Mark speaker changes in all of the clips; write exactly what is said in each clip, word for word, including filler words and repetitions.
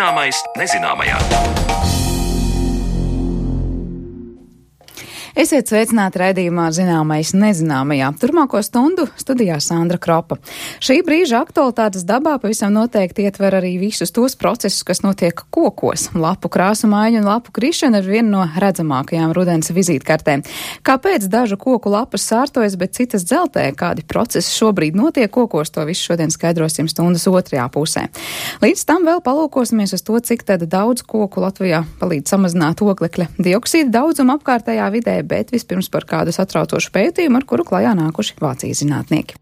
Speaker 1: Zināmais nezināmajā.
Speaker 2: Esiet sveicināti raidījumā Zināmais nezināmajā. Turmāko stundu studijā Sandra Kropa. Šī brīža aktualitātes dabā pavisam noteikti ietver arī visus tos procesus, kas notiek kokos. Lapu krāsu maiņa un lapu krišana ir viena no redzamākajām rudens vizītkartēm. Kāpēc dažu koku lapas sārtojas, bet citas dzeltē? Kādi procesi šobrīd notiek kokos? To visu šodien skaidrosim stundas otrajā pusē. Līdz tam vēl palūkosimies uz to, cik tad daudz koku Latvijā palīdz samazināt oglekļa dioksīda daudzumu apkārtējā vidē, bet vispirms par kādu satraucošu pētījumu, ar kuru klajā nākuši Vācijas zinātnieki.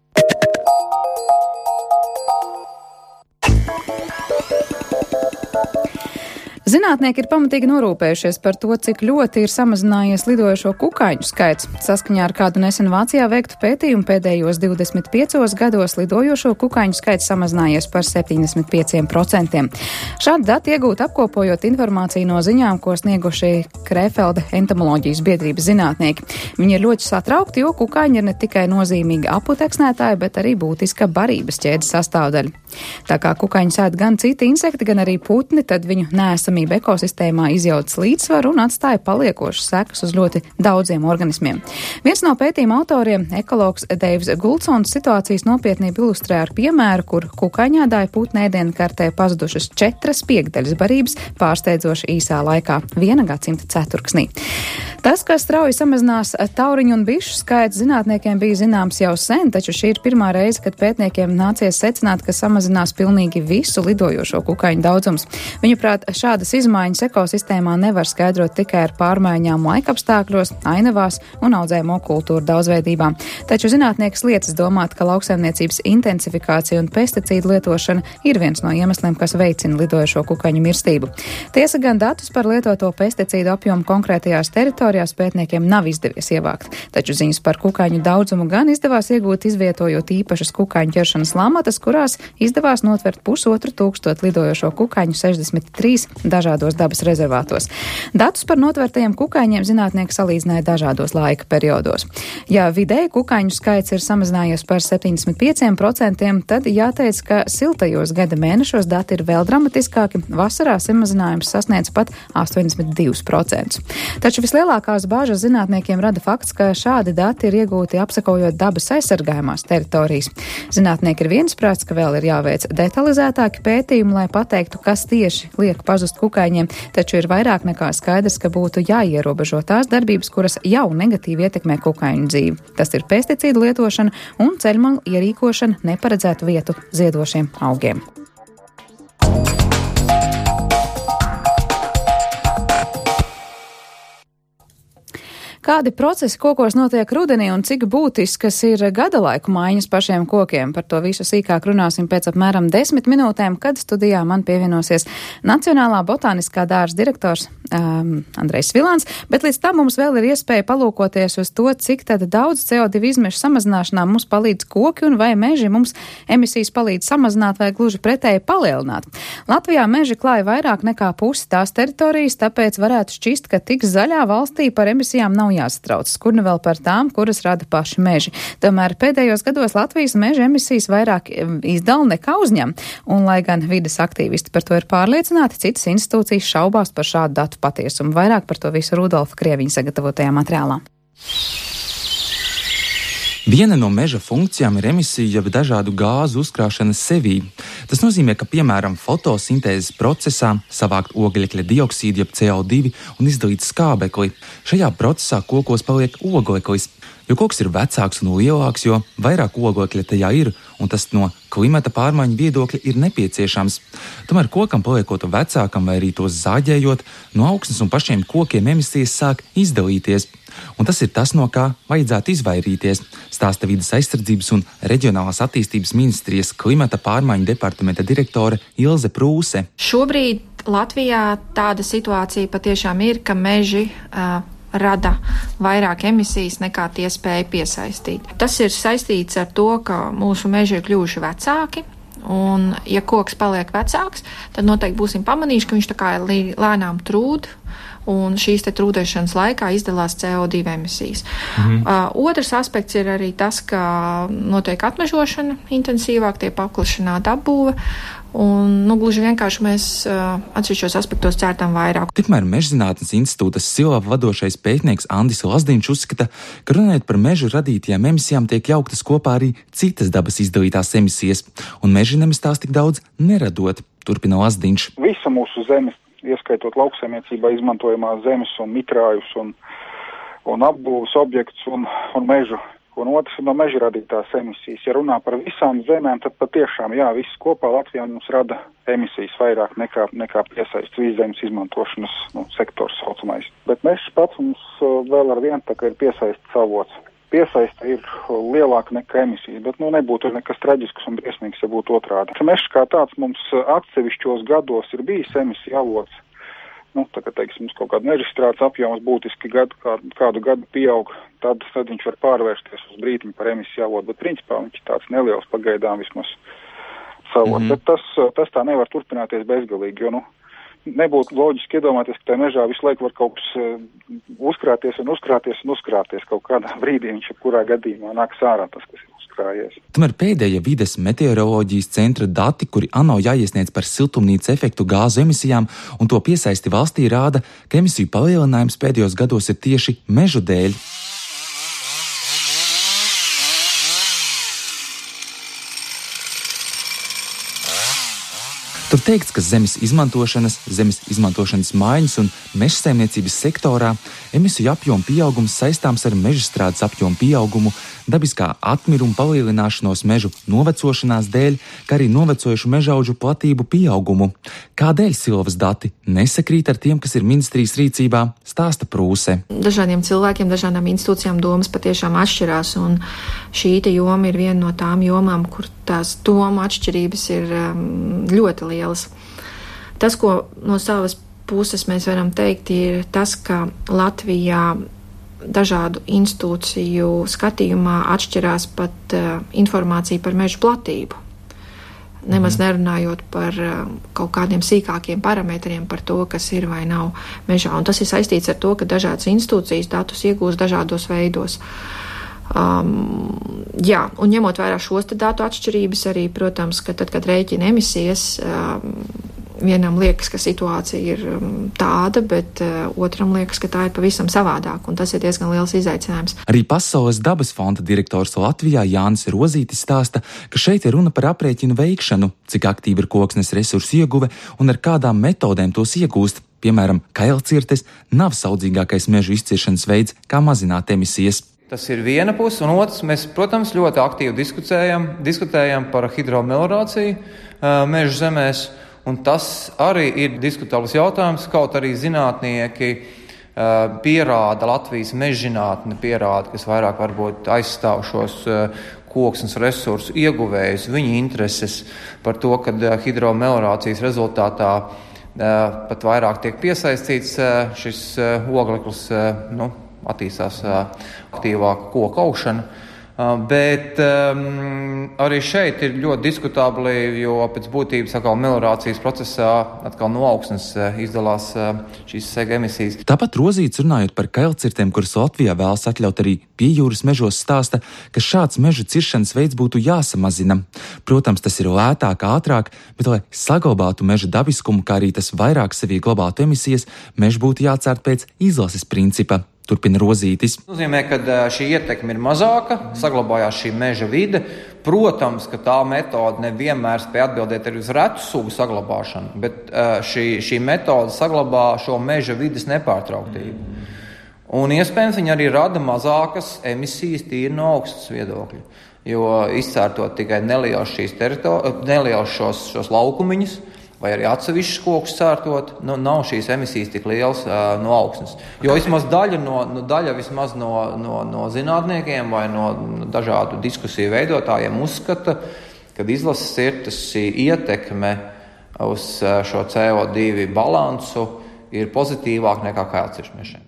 Speaker 2: Zinātnieki ir pamatīgi norūpējušies par to, cik ļoti ir samazinājies lidojošo kukaiņu skaits. Saskaņā ar kādu nesen Vācijā veiktu pētījumu pēdējos divdesmit piecos gados lidojošo kukaiņu skaits samazinājies par septiņdesmit pieciem procentiem. Šādi dati iegūti apkopojot informāciju no ziņām, ko snieguši Krefelde entomoloģijas biedrības zinātnieki. Viņi ir ļoti satraukti, jo kukaiņi ir ne tikai nozīmīgi aputeksnētāji, bet arī būtiska barības ķēdes sastāvdaļa. Tā kā kukaiņus ēd gan citi insekti, gan arī putni, tad viņu neesamība ekosistēmā izjauc līdzsvaru un atstāja paliekošas sekas uz ļoti daudziem organismiem. Viens no pētījuma autoriem, ekologs Deivs Guldsons, situācijas nopietnību ilustrē ar piemēru, kur kukaiņādāja putnu ēdienkartē pazudušas četras piekdaļas barības pārsteidzoši īsā laikā, viena gadsimta ceturksnī. Tas, kas strauji samazinās tauriņu un bišu skaits, zinātniekiem bija zināms jau sen, taču šī ir pirmā reize, kad pētniekiem nācies secināt, ka samazinās pilnīgi visu lidojošo kukaiņu daudzums. Viņuprāt, šādas izmaiņas ekosistēmā nevar skaidrot tikai ar pārmaiņām laikapstākļos, ainavās un audzējumu kultūru daudzveidībā. Taču zinātnieks liecas domāt, ka lauksaimniecības intensifikācija un pesticīdu lietošana ir viens no iemesliem, kas veicina lidojošo kukaiņu mirstību. Tiesa gan datus par lietoto pesticīdu apjomu konkrētajās teritorijās pētniekiem nav izdevies ievākt, taču ziņas par kukaiņu daudzumu gan izdevās iegūt, izvietojot īpašas kukaiņu ķeršanas lamatas, kurās izdevās notvert pusotru tūkstotu lidojošo kukaiņu sešdesmit trīs dažādos dabas rezervātos. Datus par notvertajiem kukaiņiem zinātnieki salīdzināja dažādos laika periodos. Ja vidēji kukaiņu skaits ir samazinājies par septiņdesmit pieciem procentiem, tad jāteic, ka siltajos gada mēnešos dati ir vēl dramatiskāki. Vasarā samazinājums sasniedz pat astoņdesmit divus procentus. Taču vislielākās bāžas zinātniekiem rada fakts, ka šādi dati ir iegūti apsekojot dabas aizsargājumās teritorijas. Zinātnieki ir viensprāts, ka vēl ir jāveic detalizētāki pētījumi, lai pateiktu, kas tieši liek pazust kukaiņiem, taču ir vairāk nekā skaidrs, ka būtu jāierobežo tās darbības, kuras jau negatīvi ietekmē kukaiņu dzīvi. Tas ir pesticīdu lietošana un ceļmalu ierīkošana neparedzētu vietu ziedošiem augiem. Kādi procesi kokos notiek rudenī un cik būtiskas ir gada laiku maiņas pašiem kokiem? Par to visu sīkāk runāsim pēc apmēram desmit minūtēm, kad studijā man pievienosies Nacionālā botāniskā dārza direktors um, Andrejs Vilāns, bet līdz tam mums vēl ir iespēja palūkoties uz to, cik tad daudz C O divi izmešu samazināšanā mums palīdz koki un vai meži mums emisijas palīdz samazināt vai gluži pretēji palielināt. Latvijā meži klāja vairāk nekā pusi tās teritorijas, tāpēc varētu šķist, ka tik zaļā valstī par emisijām nav jāsatraucas, kur nu vēl par tām, kuras rada paši meži. Tomēr pēdējos gados Latvijas meža emisijas vairāk izdala nekā uzņem, un lai gan vides aktīvisti par to ir pārliecināti, citas institūcijas šaubās par šādu datu patiesumu. Vairāk par to visu Rudolfa Krieviņa sagatavotajā materiālā.
Speaker 3: Viena no meža funkcijām ir emisija jeb dažādu gāzu uzkrāšana sevī. Tas nozīmē, ka, piemēram, fotosintēzes procesā savākt oglekļa dioksīdu jeb C O divi un izdalīt skābekli. Šajā procesā kokos paliek ogleklis. Jo koks ir vecāks un lielāks, jo vairāk oglekļa tajā ir, un tas no klimata pārmaiņu viedokļa ir nepieciešams. Tomēr kokam paliekot vecākam vai arī tos zāģējot, no augsnes un pašiem kokiem emisijas sāk izdalīties. Un tas ir tas, no kā vajadzētu izvairīties, stāsta Vides aizsardzības un reģionālās attīstības ministrijas klimata pārmaiņu departamenta direktore Ilze Prūse.
Speaker 4: Šobrīd Latvijā tāda situācija patiešām ir, ka meži uh, rada vairāk emisijas nekā tie spēja piesaistīt. Tas ir saistīts ar to, ka mūsu meži ir kļuvuši vecāki, un ja koks paliek vecāks, tad noteikti būsim pamanījuši, ka viņš tā kā lēnām trūd, un šīs te trūdēšanas laikā izdalās C O divi emisijas. Mhm. Uh, otrs aspekts ir arī tas, ka notiek atmežošana intensīvāk, tiek paplašināta apbūve, un, nu, gluži vienkārši mēs uh, atsevišķos aspektos cērtam vairāk.
Speaker 3: Tikmēr Mežzinātnes institūta Silava vadošais pētnieks Andis Lazdiņš uzskata, ka runājot par mežu radītajām emisijām tiek jauktas kopā arī citas dabas izdalītās emisijas, un meži nemaz tās tik daudz neradot, turpina Lazdiņš.
Speaker 1: Visa mūsu zemes, ieskaitot lauksaimniecībā izmantojamās zemes un mitrājus un, un apbūves objekts un, un mežu. Un otrs ir no meža radītās emisijas. Ja runā par visām zemēm, tad patiešām, jā, viss kopā Latvijā mums rada emisijas vairāk nekā, nekā piesaists vidzemes izmantošanas nu, sektors saucamais. Bet mežs pats mums vēl ar vienu tā kā ir piesaistas avots. Piesaista ir lielāka nekā emisijas, bet nu nebūtu nekas traģisks un briesmīgs, ja būtu otrādi. Mežs kā tāds mums atsevišķos gados ir bijis emisija avots. Nu, tā kā, teiksim, mums kaut kāda mežstrādes apjoms būtiski gadu, kādu, kādu gadu pieaug, tad, tad viņš var pārvērsties uz brītiņu par emisiju avotu, bet principā viņš ir tāds neliels pagaidām vismaz savot. Mm-hmm. Bet tas, tas tā nevar turpināties bezgalīgi, jo, nu, nebūtu loģiski iedomāties, ka tajā mežā visu laiku var kaut kas uh, uzkrāties un uzkrāties un uzkrāties. Kaut kādā brīdī viņš jebkurā gadījumā nāks ārā tas, kas ir uzkrājies.
Speaker 3: Tomēr pēdējie vides meteoroloģijas centra dati, kuri ANO jāiesniedz par siltumnīca efektu gāzu emisijām un to piesaisti valstī, rāda, ka emisiju palielinājums pēdējos gados ir tieši mežu dēļ. Tur teikts, ka zemes izmantošanas, zemes izmantošanas maiņas un mežsaimniecības sektorā emisiju apjomu pieaugums saistāms ar mežstrādes apjomu pieaugumu, dabiskā atmiruma palielināšanos mežu novecošanās dēļ, kā arī novecojušu mežaudžu platību pieaugumu. Kādēļ Silvas dati nesakrīt ar tiem, kas ir ministrijas rīcībā, stāsta Prūse.
Speaker 4: Dažādiem cilvēkiem, dažādām institūcijām domas patiešām atšķirās, un šī joma ir viena no tām jomām, kur tās domu atšķirības ir ļoti lielas. Tas, ko no savas puses mēs varam teikt, ir tas, ka Latvijā dažādu institūciju skatījumā atšķirās pat uh, informācija par mežu platību. Nemaz nerunājot par uh, kaut kādiem sīkākiem parametriem par to, kas ir vai nav mežā. Un tas ir saistīts ar to, ka dažādas institūcijas datus iegūst dažādos veidos. Um, jā, un ņemot vērā šos datu atšķirības arī, protams, ka tad, kad rēķina emisijas, um, vienam liekas, ka situācija ir um, tāda, bet uh, otram liekas, ka tā ir pavisam savādāk, un tas ir diezgan liels izaicinājums.
Speaker 3: Arī Pasaules dabas fonda direktors Latvijā Jānis Rozītis stāsta, ka šeit ir runa par aprēķinu veikšanu, cik aktīvi ir koksnes resursu ieguve un ar kādām metodēm tos iegūst. Piemēram, kailcirtes nav saudzīgākais mežu izciršanas veids, kā mazināt emisijas.
Speaker 5: Tas ir viena puse, un otrs, mēs, protams, ļoti aktīvi diskutējam, diskutējam par hidromelorāciju uh, mežu zemēs, un tas arī ir diskutabls jautājums, kaut arī zinātnieki uh, pierāda, Latvijas mežzinātne pierāda, kas vairāk varbūt aizstāv šos uh, koksnes resursu ieguvējus, viņu intereses par to, ka uh, hidromelorācijas rezultātā uh, pat vairāk tiek piesaistīts uh, šis uh, ogleklis, uh, nu, attīstās uh, aktīvāka koku aušana. Uh, bet um, arī šeit ir ļoti diskutabli, jo pēc būtības atkal melorācijas procesā atkal no augsnes uh, izdalās uh, šīs sega emisijas.
Speaker 3: Tāpat Rozīts, runājot par kailcirtēm, kuras Latvijā vēlas atļaut arī pie jūras mežos, stāsta, ka šāds mežu ciršanas veids būtu jāsamazina. Protams, tas ir lētāk, ātrāk, bet, lai saglabātu meža dabiskumu, kā arī tas vairāk sevī glabātu emisijas, mežu būtu jācērt pēc izlases principa. Turpina Rozītis.
Speaker 5: Tas nozīmē, ka šī ietekme ir mazāka, saglabājās šī meža vide. Protams, ka tā metode nevienmēr spēj atbildēt arī uz retu sugu saglabāšanu, bet šī, šī metode saglabā šo meža vides nepārtrauktību. Un iespējams viņa arī rada mazākas emisijas tīri no augstas viedokļa, jo izcērtot tikai neliels šīs teritorijas, neliels šos, šos laukumiņus, vai arī atsevišķus kokus cērtot, nu, nav šīs emisijas tik liels uh, no augsnes. Jo vismaz daļa, no, no, daļa vismaz no, no, no zinātniekiem vai no, no dažādu diskusiju veidotājiem uzskata, ka izlases cirtes ietekme uz uh, šo C O divi balansu ir pozitīvāk nekā kailciršu mežiem.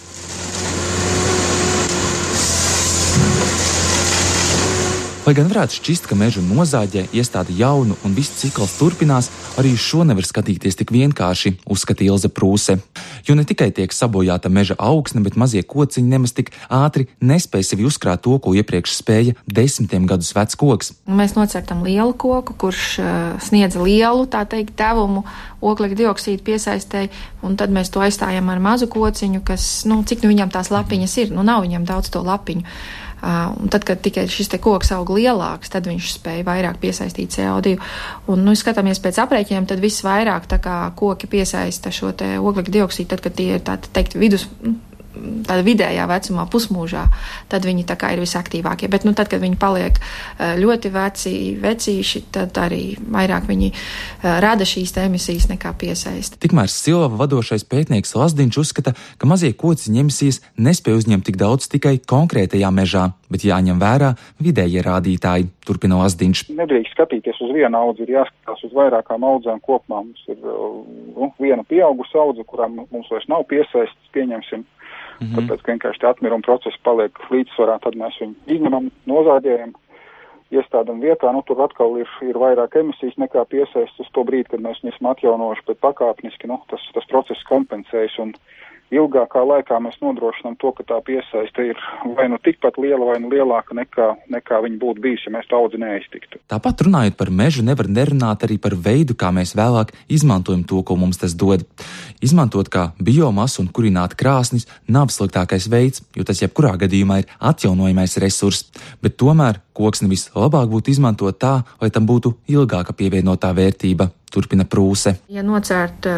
Speaker 3: Lai gan varētu šķist, ka mežu nozāģē iestāda jaunu un viss cikls turpinās, arī šo nevar skatīties tik vienkārši, uzskata Ilze Prūse. Jo ne tikai tiek sabojāta meža augsne, bet mazie kociņi nemaz tik ātri nespēja sevi uzkrāt to, ko iepriekš spēja desmitiem gadus vecs koks.
Speaker 4: Mēs nocērtam lielu koku, kurš uh, sniedza lielu, tā teikt, devumu oglekļa dioksīdu piesaistēji, un tad mēs to aizstājam ar mazu kociņu, kas, nu, cik nu viņam tās lapiņas ir, nu, nav viņam daudz to lapiņu. Uh, un tad, kad tikai šis te koks aug lielāks, tad viņš spēja vairāk piesaistīt C O divu. Un, nu, skatāmies pēc aprēķiniem, tad viss vairāk tā kā koki piesaista šo te oglekļa dioksīdu, tad, kad tie ir tā teikt vidus, tāda vidējā vecumā, pusmūžā, tad viņi tā kā ir visaktīvākie. Bet, nu, tad, kad viņi paliek ļoti veci, vecīši, tad arī vairāk viņi rada šīs emisijas nekā piesaista.
Speaker 3: Tikmēr Silva vadošais pētnieks Lazdiņš uzskata, ka mazie kociņi emisijas nespēj uzņemt tik daudz tikai konkrētajā mežā, bet jāņem vērā vidējie rādītāji, turpina Lazdiņš.
Speaker 1: Nedrīkst skatīties uz vienu audzi, ir jāskatās uz vairākām audzēm kopumā. Mums ir nu, viena pieaugusa audze, kurām mums vairs nav piesaistas, pieņemsim. Mm-hmm. Tāpēc, ka vienkārši atmiruma procesi paliek līdzsvarā, tad mēs viņu izņemam, nozāģējam, iestādam vietā, nu tur atkal ir, ir vairāk emisijas nekā piesaistas uz to brīdi, kad mēs viņu esam atjaunojuši, bet pakāpeniski, nu, tas, tas process kompensējas un ilgākā laikā mēs nodrošinām to, ka tā piesaiste ir vai nu tikpat liela, vai nu lielāka nekā, nekā viņa būtu bijusi, ja mēs tā audzi neiztiktu.
Speaker 3: Tāpat runājot par mežu, nevar nerunāt arī par veidu, kā mēs vēlāk izmantojam to, ko mums tas dod. Izmantot kā biomasu un kurināt krāsnis nav sliktākais veids, jo tas jebkurā gadījumā ir atjaunojamais resurss, bet tomēr koksni vislabāk būtu izmantot tā, lai tam būtu ilgāka pievienotā vērtība, turpina Prūse.
Speaker 4: Ja nocērt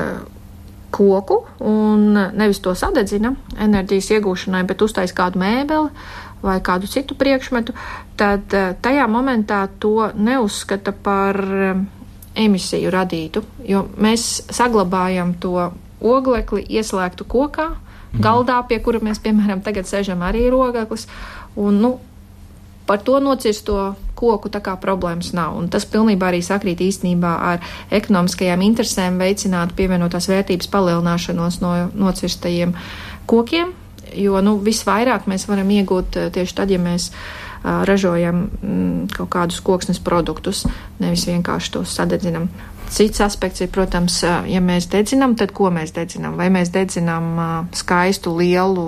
Speaker 4: koku un nevis to sadedzina enerģijas iegūšanai, bet uztais kādu mēbeli vai kādu citu priekšmetu, tad tajā momentā to neuzskata par emisiju radītu, jo mēs saglabājam to oglekli ieslēgtu kokā, galdā, pie kura mēs, piemēram, tagad sēžam, arī ir ogleklis, un, nu, par to nocirsto koku tā kā problēmas nav. Un tas pilnībā arī sakrīt īstenībā ar ekonomiskajām interesēm veicināt pievienotās vērtības palielināšanos no nocirstajiem kokiem, jo, nu, visvairāk mēs varam iegūt tieši tad, ja mēs uh, ražojam mm, kaut kādus koksnes produktus, nevis vienkārši tos sadedzinam. Cits aspekts ir, protams, ja mēs dedzinām, tad ko mēs dedzinām? Vai mēs dedzinām skaistu lielu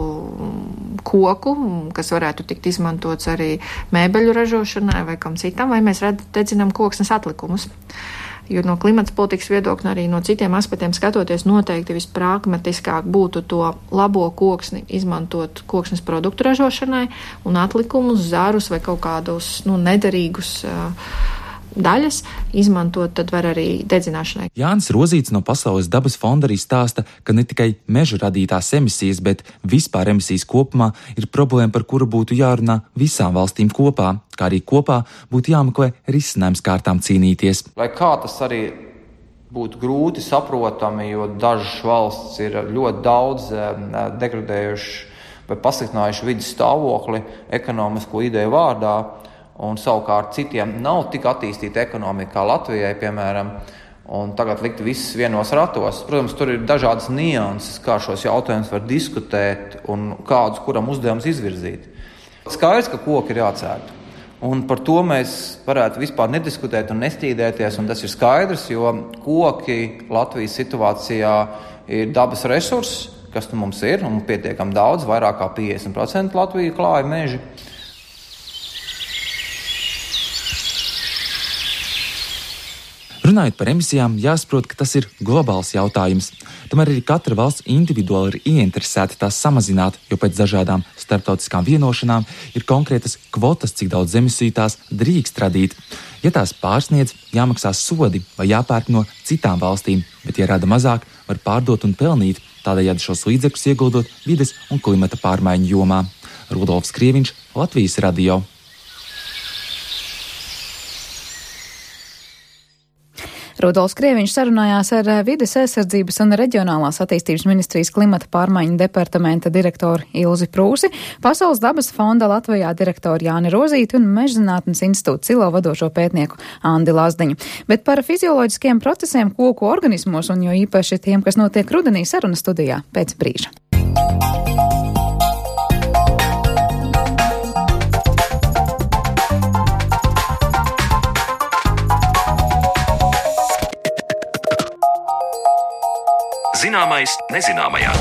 Speaker 4: koku, kas varētu tikt izmantots arī mēbeļu ražošanai vai kam citam, vai mēs dedzinām koksnes atlikumus? Jo no klimata politikas viedokļa arī no citiem aspektiem skatoties noteikti vispragmatiskāk būtu to labo koksni izmantot koksnes produktu ražošanai un atlikumus, zarus vai kaut kādus, nu, nederīgus uh, daļas izmantot, tad var arī dedzināšanai.
Speaker 3: Jānis Rozīts no Pasaules dabas fonda arī stāsta, ka ne tikai meža radītās emisijas, bet vispār emisijas kopumā ir problēma, par kuru būtu jārunā visām valstīm kopā, kā arī kopā būtu jāmeklē risinājums kārtām cīnīties.
Speaker 5: Lai kā tas arī būtu grūti saprotami, jo dažas valsts ir ļoti daudz degradējuši vai pasliktinājuši vidas stāvokli ekonomisko ideju vārdā, un savukārt citiem nav tik attīstīta ekonomika kā Latvijai, piemēram, un tagad likt visus vienos ratos. Protams, tur ir dažādas nianses, kā šos jautājumus var diskutēt un kādus kuram uzdevums izvirzīt. Skaidrs, ka koki ir jācērt. Un par to mēs varētu vispār nediskutēt un nestīdēties, un tas ir skaidrs, jo koki Latvijas situācijā ir dabas resurss, kas nu mums ir, un pietiekam daudz, vairāk kā piecdesmit procenti Latvija klāja meži.
Speaker 3: Runājot par emisijām, jāsaprot, ka tas ir globāls jautājums. Tomēr arī katra valsts individuāli ir ieinteresēta tās samazināt, jo pēc dažādām starptautiskām vienošanām ir konkrētas kvotas, cik daudz emisiju tās drīkst radīt. Ja tās pārsniedz, jāmaksā sodi vai jāpērk no citām valstīm, bet ja rada mazāk, var pārdot un pelnīt, tādējādi šos līdzekļus ieguldot vides un klimata pārmaiņu jomā. Rudolfs Krieviņš, Latvijas radio.
Speaker 2: Rudolfs Krieviņš sarunājās ar Vides aizsardzības un reģionālās attīstības ministrijas klimata pārmaiņu departamenta direktoru Ilzi Prūsi, Pasaules dabas fonda Latvijā direktoru Jāni Rozīti un Mežzinātnes institūta Silo vadošo pētnieku Andi Lazdiņu. Bet par fizioloģiskiem procesiem koku organismos un jo īpaši tiem, kas notiek rudenī, saruna studijā pēc brīža.
Speaker 6: Zināmais nezināmajā.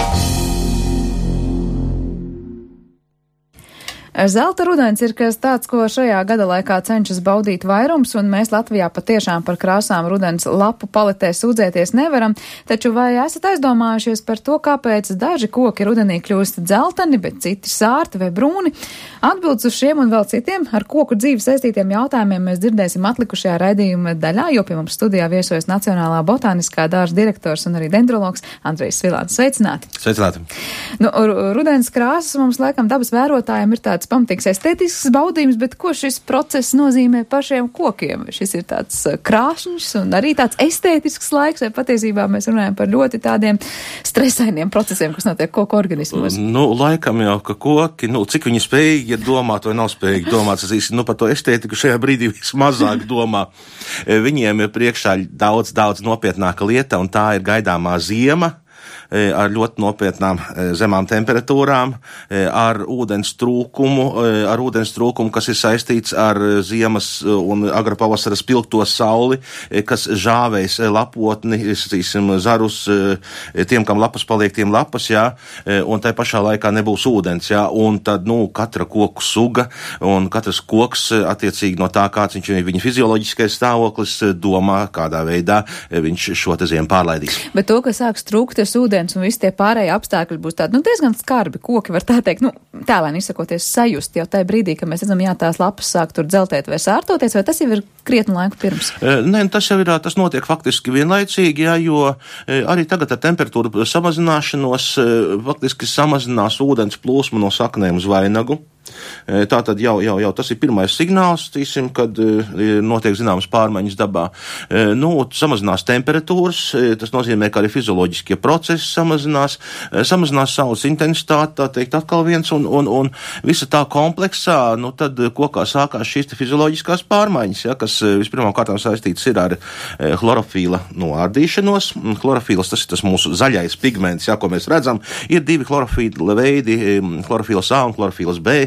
Speaker 2: Zelta rudens ir kas tāds, ko šajā gada laikā cenšas baudīt vairums, un mēs Latvijā patiešām par krāsām rudens lapu paletē sūdzēties nevaram, taču vai esat aizdomājušies par to, kāpēc daži koki rudenī kļūst dzelteni, bet citi sārti vai brūni? Atbildes uz šiem un vēl citiem ar koku dzīvi saistītiem jautājumiem mēs dzirdēsim atlikušajā raidījuma daļā, jo pie mums studijā viesojas Nacionālā botāniskā dārza direktors un arī dendrologs Andrejs Svilāns. Sveicināti!
Speaker 7: Sveicināti!
Speaker 2: Nu, rudens krāsas mums laikam dabas vērotājiem ir tāds pamatīgs estētisks baudījums, bet ko šis process nozīmē pašiem kokiem? Šis ir tāds krāšņs un arī tāds estētisks laiks, vai patiesībā mēs runājam par ļoti tādiem stresainiem procesiem, kas notiek koku organismos?
Speaker 7: Nu, laikam jau, ka koki, nu, cik viņi spējīgi ir domāt vai nav spējīgi domāt, es īsti, nu, par to estētiku šajā brīdī vismazāk domā. Viņiem ir priekšā daudz, daudz nopietnāka lieta, un tā ir gaidāmā ziema, ar ļoti nopietnām zemām temperatūrām, ar ūdens trūkumu, ar ūdens trūkumu, kas ir saistīts ar ziemas un agra pavasara spilgto sauli, kas žāvēs lapotni, cīsim, zarus, tiem, kam lapas paliek, tiem lapas, jā, un tai pašā laikā nebūs ūdens, jā, un tad, nu, katra koku suga, un katrs koks, attiecīgi no tā, kāds viņš ir viņa fizioloģiskais stāvoklis, domā, kādā veidā viņš šo te ziemu pārlaidīs.
Speaker 2: Bet to, ka sāks trūkties ūdens un visi tie pārējie apstākļi būs tādi, nu, diezgan skarbi koki, var tā teikt, nu, tēlēni izsakoties sajust jau tajā brīdī, ka mēs redzam, jā, tās lapas sāk tur dzeltēt vai sārtoties, vai tas jau ir krietnu laiku pirms?
Speaker 7: Nē, tas jau ir, tas notiek faktiski vienlaicīgi, jā, jo arī tagad ar temperatūru samazināšanos faktiski samazinās ūdens plūsmu no saknēm uz vainagu. Tātad jau, jau, jau tas ir pirmais signāls, tīsim, kad notiek zināmas pārmaiņas dabā. Nu, samazinās temperatūras, tas nozīmē, ka arī fizioloģiskie procesi samazinās, samazinās saules intensitāti, tā teikt, atkal viens, un, un, un visa tā kompleksā, nu, tad kokā sākās šīs fizioloģiskās pārmaiņas, ja, kas vispirmām kārtām saistīts ir ar chlorofīla noārdīšanos. Chlorofīls, tas ir tas mūsu zaļais pigments, ja, ko mēs redzam, ir divi chlorofīla veidi, chlorofīls A un chlorofīls B.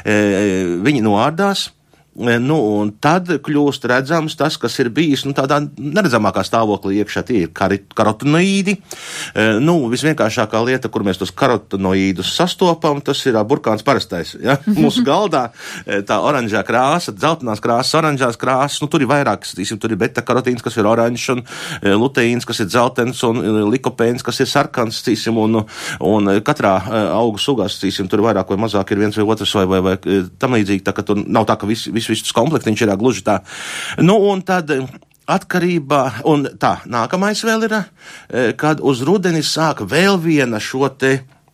Speaker 7: Viņi noārdās, nu, un tad kļūst redzams tas, kas ir bijis, nu, tādā neredzamākā stāvoklī iekšā, tie ir karotinoīdi. Nu, visvienkāršākā lieta, kur mēs tos karotinoīdus sastopam, tas ir burkāns parastais, ja, mūsu galdā, tā oranžā krāsa, dzeltenās krāsas, oranžās krāsas, nu, tur ir vairākas, tīsim, tur ir beta-karotīns, kas ir oranžs, un luteīns, kas ir dzeltens, un likopēns, kas ir sarkans, tīsim, un, un katrā augu sugās, tīsim, tur vairāk vai mazāk ir viens vai otrs, vai, vai, vai tam līdzīgi, tā, ka tur nav tā, ka visi, visi viss komplektiņš ir gluži tā. Nu, un tad atkarībā, un tā, nākamais vēl ir, kad uz rudeni sāk vēl viena šo te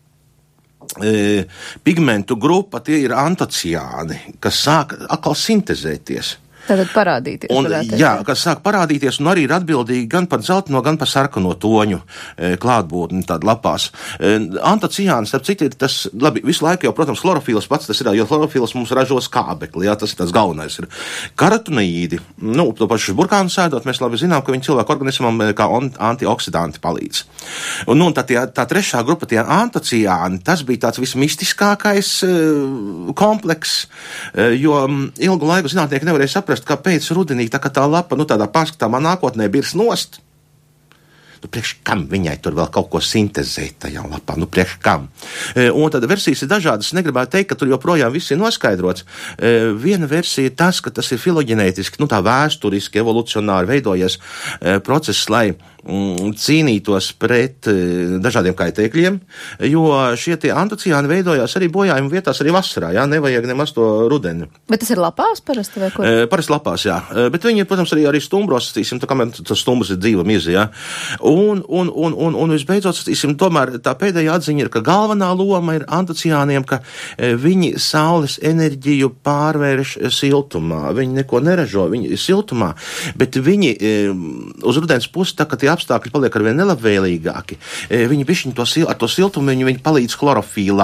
Speaker 7: e, pigmentu grupa, tie ir antociāni, kas sāk atkal sintezēties.
Speaker 2: Tātad parādīties.
Speaker 7: Un, jā, kas sāk parādīties un arī ir atbildīgi gan par dzelteno, gan par sarkano toņu e, klātbūtni tād lapās. E, antociāns, starp citu, ir tas, labi, visu laiku jau, protams, chlorofīls pats tas ir, jo chlorofīls mums ražo skābekli, jā, tas ir tas galvenais. Ir karotinoīdi, nu, to pašu burkānu sēdot, mēs labi zinām, ka viņi cilvēku organismam kā antioksidanti palīdz. Un, nu, un tā, tie, tā trešā grupa, tie antociāni, tas bija tāds vismistiskākais e, kompleks, e, jo ilgu laiku zinātnieki nevarēja saprast, kāpēc rudenī tā, tā lapa, nu, tādā pārskatāmā nākotnē birs nost. Nu, priekš kam viņai tur vēl kaut ko sintezēt tajā lapā? Nu, priekš kam? E, un tad versijas ir dažādas. Es negribētu teikt, ka tur joprojām viss ir noskaidrots. E, viena versija ir tas, ka tas ir filoģenētiski, nu, tā vēsturiski, evolucionāri veidojies e, process, lai mm, cīnītos pret e, dažādiem kaitēkļiem, jo šie tie antociāni veidojās arī bojājuma vietās arī vasarā, jā, nevajag nemaz to rudeni.
Speaker 2: Bet tas ir lapās parasti vai kur?
Speaker 7: E, parasti lapās, jā. E, bet viņi, protams, arī, arī stumbros, tīsim, tā kā tas stumbrs ir dzīva mizi, jā. Un, un, un, un, un visbeidzot, tīsim, tomēr tā pēdējā atziņa ir, ka galvenā loma ir antociāniem, ka e, viņi saules enerģiju pārvērš siltumā. Viņi neko neražo, viņi ir siltumā, bet viņi e, uz rudens pusi, tā, ka tie apstākļi paliek arvien nelabvēlīgāki, e, viņi bišķiņ to, ar to siltumu, viņi, viņi palīdz chlorofīlam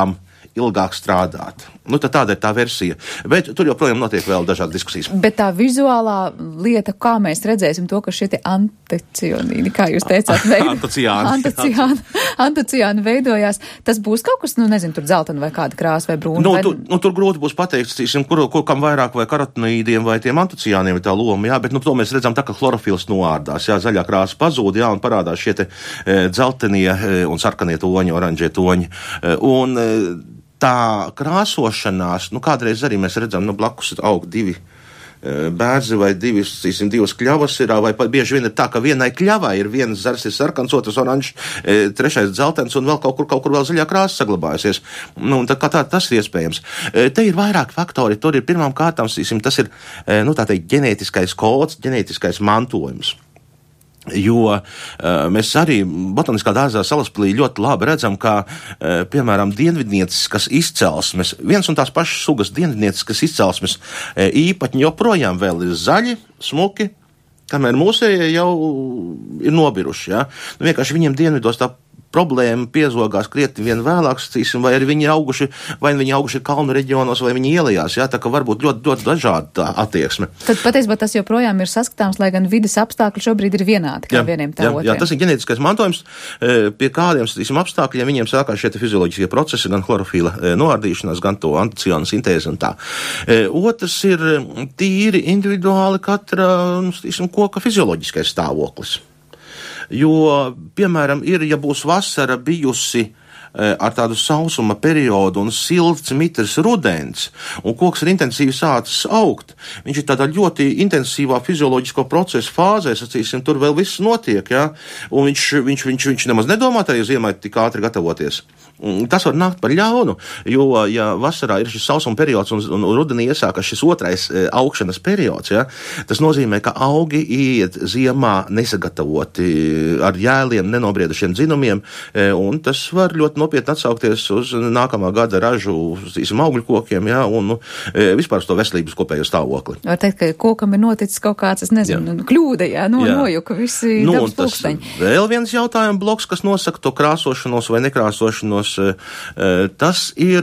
Speaker 7: ilgāk strādāt. Nu, tad tāda ir tā versija. Bet tur joprojām notiek vēl dažādas diskusijas.
Speaker 2: Bet tā vizuālā lieta, kā mēs redzēsim to, ka šie te anticionīni, kā jūs teicāt, veid...
Speaker 7: antociāni.
Speaker 2: antociāni. Antociāni veidojās. Tas būs kaut kas, nu nezinu, tur dzeltena vai kāda krāsa vai brūna.
Speaker 7: Nu,
Speaker 2: vai...
Speaker 7: tu, nu, tur grūti būs pateikt, cīsim, kur, kur kam vairāk vai karotinoīdiem vai tiem antociāniem ir tā loma, jā, bet nu, to mēs redzam tā, ka chlorofils noārdās, jā, zaļā krāsa pazūd, jā, un parādās šie te e, dzeltenie e, un sarkanie toņi, oranžie toņi. E, un, e, tā krāsošanās, nu kādreiz arī mēs redzam, nu blakus aug divi e, bērzi vai divi, cīsim, divas kļavas ir, vai pat bieži vien ir tā, ka vienai kļavai ir viens zars ir sarkans, otrs oranžs, e, trešais dzeltens un vēl kaut kur, kaut kur vēl zaļā krāsa saglabājusies. Nu, tā kā tā, tas ir iespējams. E, te ir vairāk faktori, tur ir pirmām kārtām, cīsim, tas ir, e, nu tā teikt, ģenētiskais kods, ģenētiskais mantojums. Jo uh, mēs arī botaniskā dārzā Salaspilī ļoti labi redzam, ka, uh, piemēram, dienvidnieciskas izcelsmes, viens un tās pašas sugas dienvidnieciskas izcelsmes uh, īpaņi joprojām vēl ir zaļi, smuki, kamēr mūsējie jau ir nobiruši, ja? Nu, vienkārši viņiem dienvidos tā problēma piezogās krietni vien vēlāk, cīsim, vai arī viņi auguši, vai viņi auguši kalnu reģionos, vai viņi ielējās, jā, tā ka varbūt ļoti, ļoti dažāda tā attieksme.
Speaker 2: Tad patiesībā tas joprojām ir saskatāms, lai gan vides apstākļi šobrīd ir vienādi, kā jā, vieniem tā
Speaker 7: jā,
Speaker 2: otriem.
Speaker 7: Jā, tas ir ģenētiskais mantojums, pie kādiem, cīsim, apstākļiem viņiem sākās šie fizioloģiskie procesi, gan chlorofila noārdīšanās, gan to antociānu sintēzi un tā. Otrs ir tīri individuāli katra, cīsim, koka fizioloģiskais stāvoklis. Jo, piemēram, ir, ja būs vasara bijusi ar tādu sausuma periodu un silts, mitrs rudens, un koks ir intensīvi sācis augt, viņš ir tādā ļoti intensīvā fizioloģisko procesu fāzē, sacīsim, tur vēl viss notiek, jā, un viņš, viņš, viņš, viņš nemaz nedomā tai ziemai tik ātri gatavoties. Tas var nākt par ļaunu, jo, ja vasarā ir šis sausuma periods un, un rudenī iesākas šis otrais e, augšanas periods, ja, tas nozīmē, ka augi iet ziemā nesagatavoti ar jēliem, nenobriedušiem dzinumiem, e, un tas var ļoti nopietni atsaukties uz nākamā gada ražu, tīsim, augļu kokiem, ja, un nu, e, vispār uz to veselības kopējo stāvokli.
Speaker 2: Var teikt, ka kokam ir noticis kaut kāds, es nezinu, jā. kļūda, jā, no, jā. nojuka visi
Speaker 7: nu,
Speaker 2: dabas pulksteņi.
Speaker 7: Vēl viens jautājuma bloks, kas nosaka to krāsošanos vai nekrāsošanos, tas ir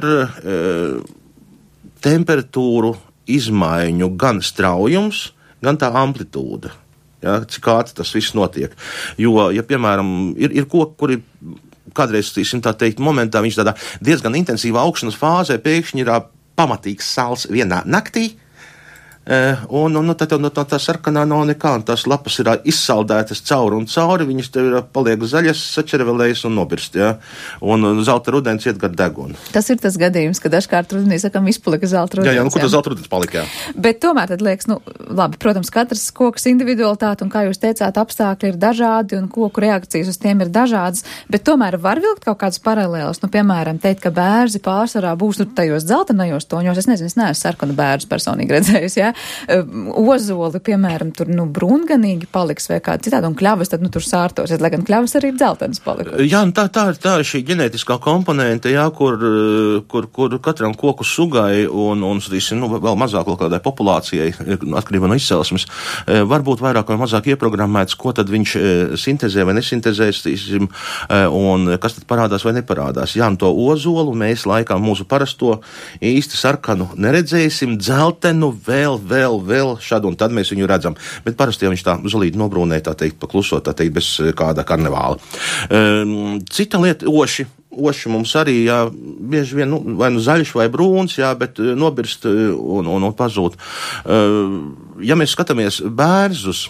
Speaker 7: temperatūru izmaiņu gan straujums, gan tā amplitūda. Ja, cik ātri tas viss notiek. Jo, ja, piemēram, ir, ir koki, kuri kādreiz, tīsim, tā teikt, momentā viņš tādā diezgan intensīvā augšanas fāzē pēkšņi ir pamatīgs sals vienā naktī, Uh, un, un, un tad no tā, tā sarkanā nav nekā, un tās lapas ir izsaldētas cauri un cauri, viņas tev ir paliek zaļas, sačervelējas un nobirst, jā, un, un zelta rudens iet gar degunu.
Speaker 2: Tas ir tas gadījums, ka dažkārt rudenī, sakam, izpalika zelta rudens.
Speaker 7: Jā, jā, nu, kur tas zelta rudens palika, jā.
Speaker 2: Bet tomēr tad liekas, nu, labi, protams, katrs koks individualitāte, un kā jūs teicāt, apstākļi ir dažādi, un koku reakcijas uz tiem ir dažādas, bet tomēr var vilkt kaut kādas paralēlas, nu, piemēram, teikt, ka bērzi pārsvarā būs nu, tajos dzeltenajos toņos, es nezinu, es neesmu sarkanu bērzus personīgi redzējusi, jā. Ozoli, piemēram, tur, nu, brūnganīgi paliks vai kāda citāda, un kļavas tad, nu, tur sārtosies, lai gan kļavas arī ir dzeltenas palikusi.
Speaker 7: Jā, tā, tā, tā ir šī ģenētiskā komponente, jā, kur, kur, kur katram koku sugai un, un, un nu, vēl mazāk vēl kādai populācijai, atkarībā no izcelsmes, var būt vairāk vai mazāk ieprogrammēts, ko tad viņš sintezē vai nesintezēs, tīsim, un kas tad parādās vai neparādās. Jā, un to ozolu mēs laikā mūsu parasto īsti sarkanu neredzēsim, dzeltenu vēl, vēl, vēl šādu, un tad mēs viņu redzam. Bet parasti jau viņš tā zolīti nobrūnē, tā teikt, paklusot, tā teikt, bez kāda karnevāla. Um, cita lieta, oši. Oši mums arī, jā, bieži vien, nu, vai nu zaļš vai brūns, jā, bet nobirst un, un, un pazūd. Uh, ja mēs skatāmies bērzus,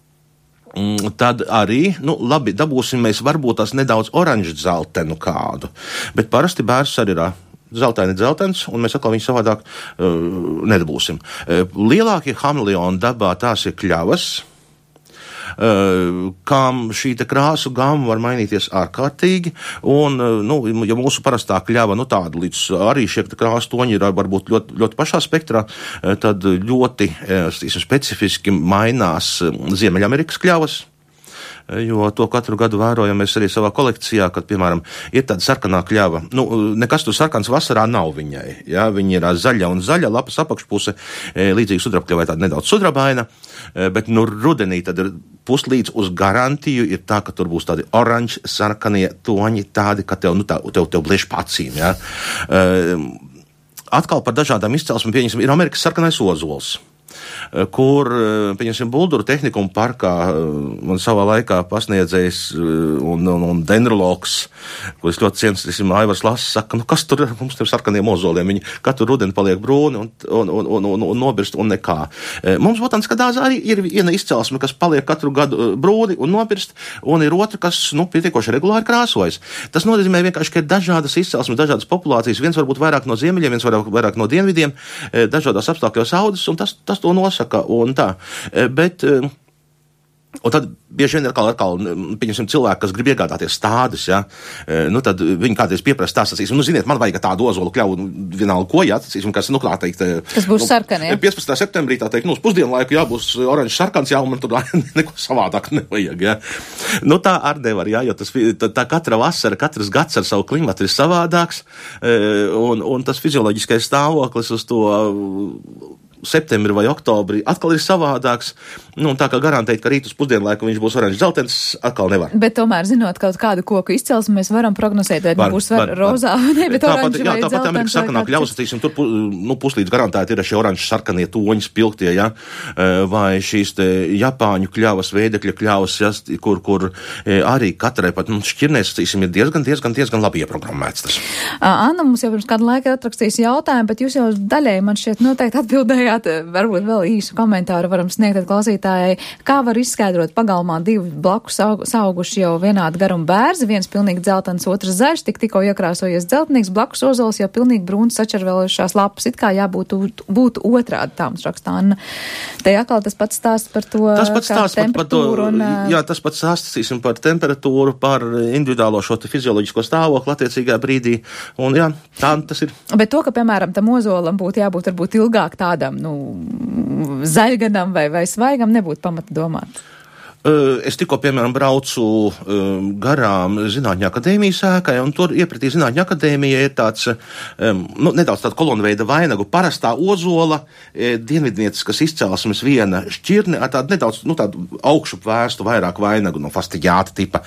Speaker 7: tad arī, nu, labi, dabūsim mēs varbūt tās nedaudz oranžu dzeltenu kādu, bet parasti bērs arī ir zeltaini dzeltens, un mēs atkal viņu savādāk uh, nedabūsim. Uh, lielākie hameleoni dabā tās ir kļavas, uh, kam šī te krāsu gama var mainīties ārkārtīgi, un, uh, nu, ja mūsu parastā kļava, nu, tāda līdz arī šie krāsu toņi ir varbūt ļoti, ļoti pašā spektrā, uh, tad ļoti uh, specifiski mainās uh, Ziemeļamerikas kļavas. jo to katru gadu vērojam mēs arī savā kolekcijā, kad, piemēram, ir tāda sarkanā kļava. Nu, nekas tur sarkans vasarā nav viņai, jā, viņa ir zaļa un zaļa, lapas apakšpuse, līdzīgi sudrabkļavai tāda nedaudz sudrabaina, bet, nu, rudenī tad ir puslīdz uz garantiju ir tā, ka tur būs tādi oranži, sarkanie toņi, tādi, ka tev, nu, tā, tev, tev blieš pacīm, jā. Atkal par dažādām izcelsmēm, pieņemsim, ir Amerikas sarkanais ozols, kur, pieņemsim, Bulduru tehnikuma parkā man savā laikā pasniedzējs un, un, un dendrologs, ko es ļoti cienu, teiksim, Aivars Lass saka, nu kas tur ir, mums tur sarkaniem ozoliem, viņi katru rudeni paliek brūni un, un, un, un, un, un nobirst un nekā. Mums botāniskā dārzā arī ir viena izcelsme, kas paliek katru gadu brūni un nobirst, un ir otra, kas, nu, pietiekoši regulāri krāsojas. Tas nozīmē vienkārši, ka ir dažādas izcelsmes, dažādas populācijas, viens varbūt vairāk no ziemeļiem, viens vairāk, vairāk no dienvidiem, dažādās apstākļos audzes, un tas, tas to nosaka. Un tā, bet, un tad bieži vien ir atkal, atkal, pieņemsim, cilvēki, kas grib iegādāties stādus, ja, nu tad viņi kādreiz pieprasa tā, sacīsim, nu, ziniet, man vajag tādu ozolu kļavu, vienalga ko, ja, sacīsim, kas, nu, tā teikt,
Speaker 2: kas būs
Speaker 7: nu,
Speaker 2: sarkani, ja?
Speaker 7: piecpadsmitā septembrī, tā teikt, nu, uz pusdienu laiku jābūs oranžs sarkans, jā, un man tur neko savādāk nevajag, ja. Nu, tā arī nevar, jā, jo tas, tā, tā katra vasara, katrs gads ar savu klimatu ir savādāks, un, un tas fizioloģiskais stāvoklis uz to septembri vai oktobri atkal ir savādāks, nu, tā kā garantēt, ka rīt uz pusdienlaiku viņš būs oranžs zeltens, atkal nevar.
Speaker 2: Bet tomēr, zinot kaut kādu koku izcelsmi, mēs varam prognozēt, vai var, būs var, var, rozā, vai ne, bet oranži vai zeltens. Jā, tāpat Amerikas sarkanā kļavas, tīsim, tur, nu, puslīdz garantēti ir šie oranži sarkanie toņi spilgtie, ja, vai šīs te Japāņu kļavas, veidekļa kļavas, ja, kur, kur arī katrai pat, nu, šķirnēs, tīsim, ir diezgan, diezgan, diezgan labi ieprogrammēts tas. Anna mums jau pirms kādu laiku atrakstīs jautājumu, bet jūs jau daļēji man šķiet noteikti atbildējāt. Varbūt vēl īsu komentāru varam sniegt klausītājai. Kā var izskaidrot pagalmā divi blakus sauguši jau vienādi garuma bērzi, viens pilnīgi dzeltens, otrs zaļš, tik tikko iekrāsojies dzeltenīgs, blakus ozols jau pilnīgi brūns sačervēlušās lapas, it kā jābūt būtu otrādi, tā mums rakstā Anna. Te atkal tas pats stāsts par to,
Speaker 7: tas pats stāsts par, par to, un, jā, tas pats stāstīsim par temperatūru, par individuālo šo te fizioloģisko stāvokli attiecīgā brīdī, un jā, tā tas ir.
Speaker 2: Bet to, ka, piemēram, tam ozolam būtu jābūt varbūt ilgāk tādam, nu, zaļganam vai, vai svaigam, nebūtu pamata domāt.
Speaker 7: Es tikko, piemēram, braucu um, garām Zinātņu akadēmijas ēkai, un tur iepratī Zinātņu akadēmija ir tāds, um, nu, nedaudz tāda kolonveida vainagu, parastā ozola, e, dienvidnieciskas izcelsmes viena šķirne ar tādu nedaudz, nu, tādu augšu vērstu vairāk vainagu, no fastiģāta tipa.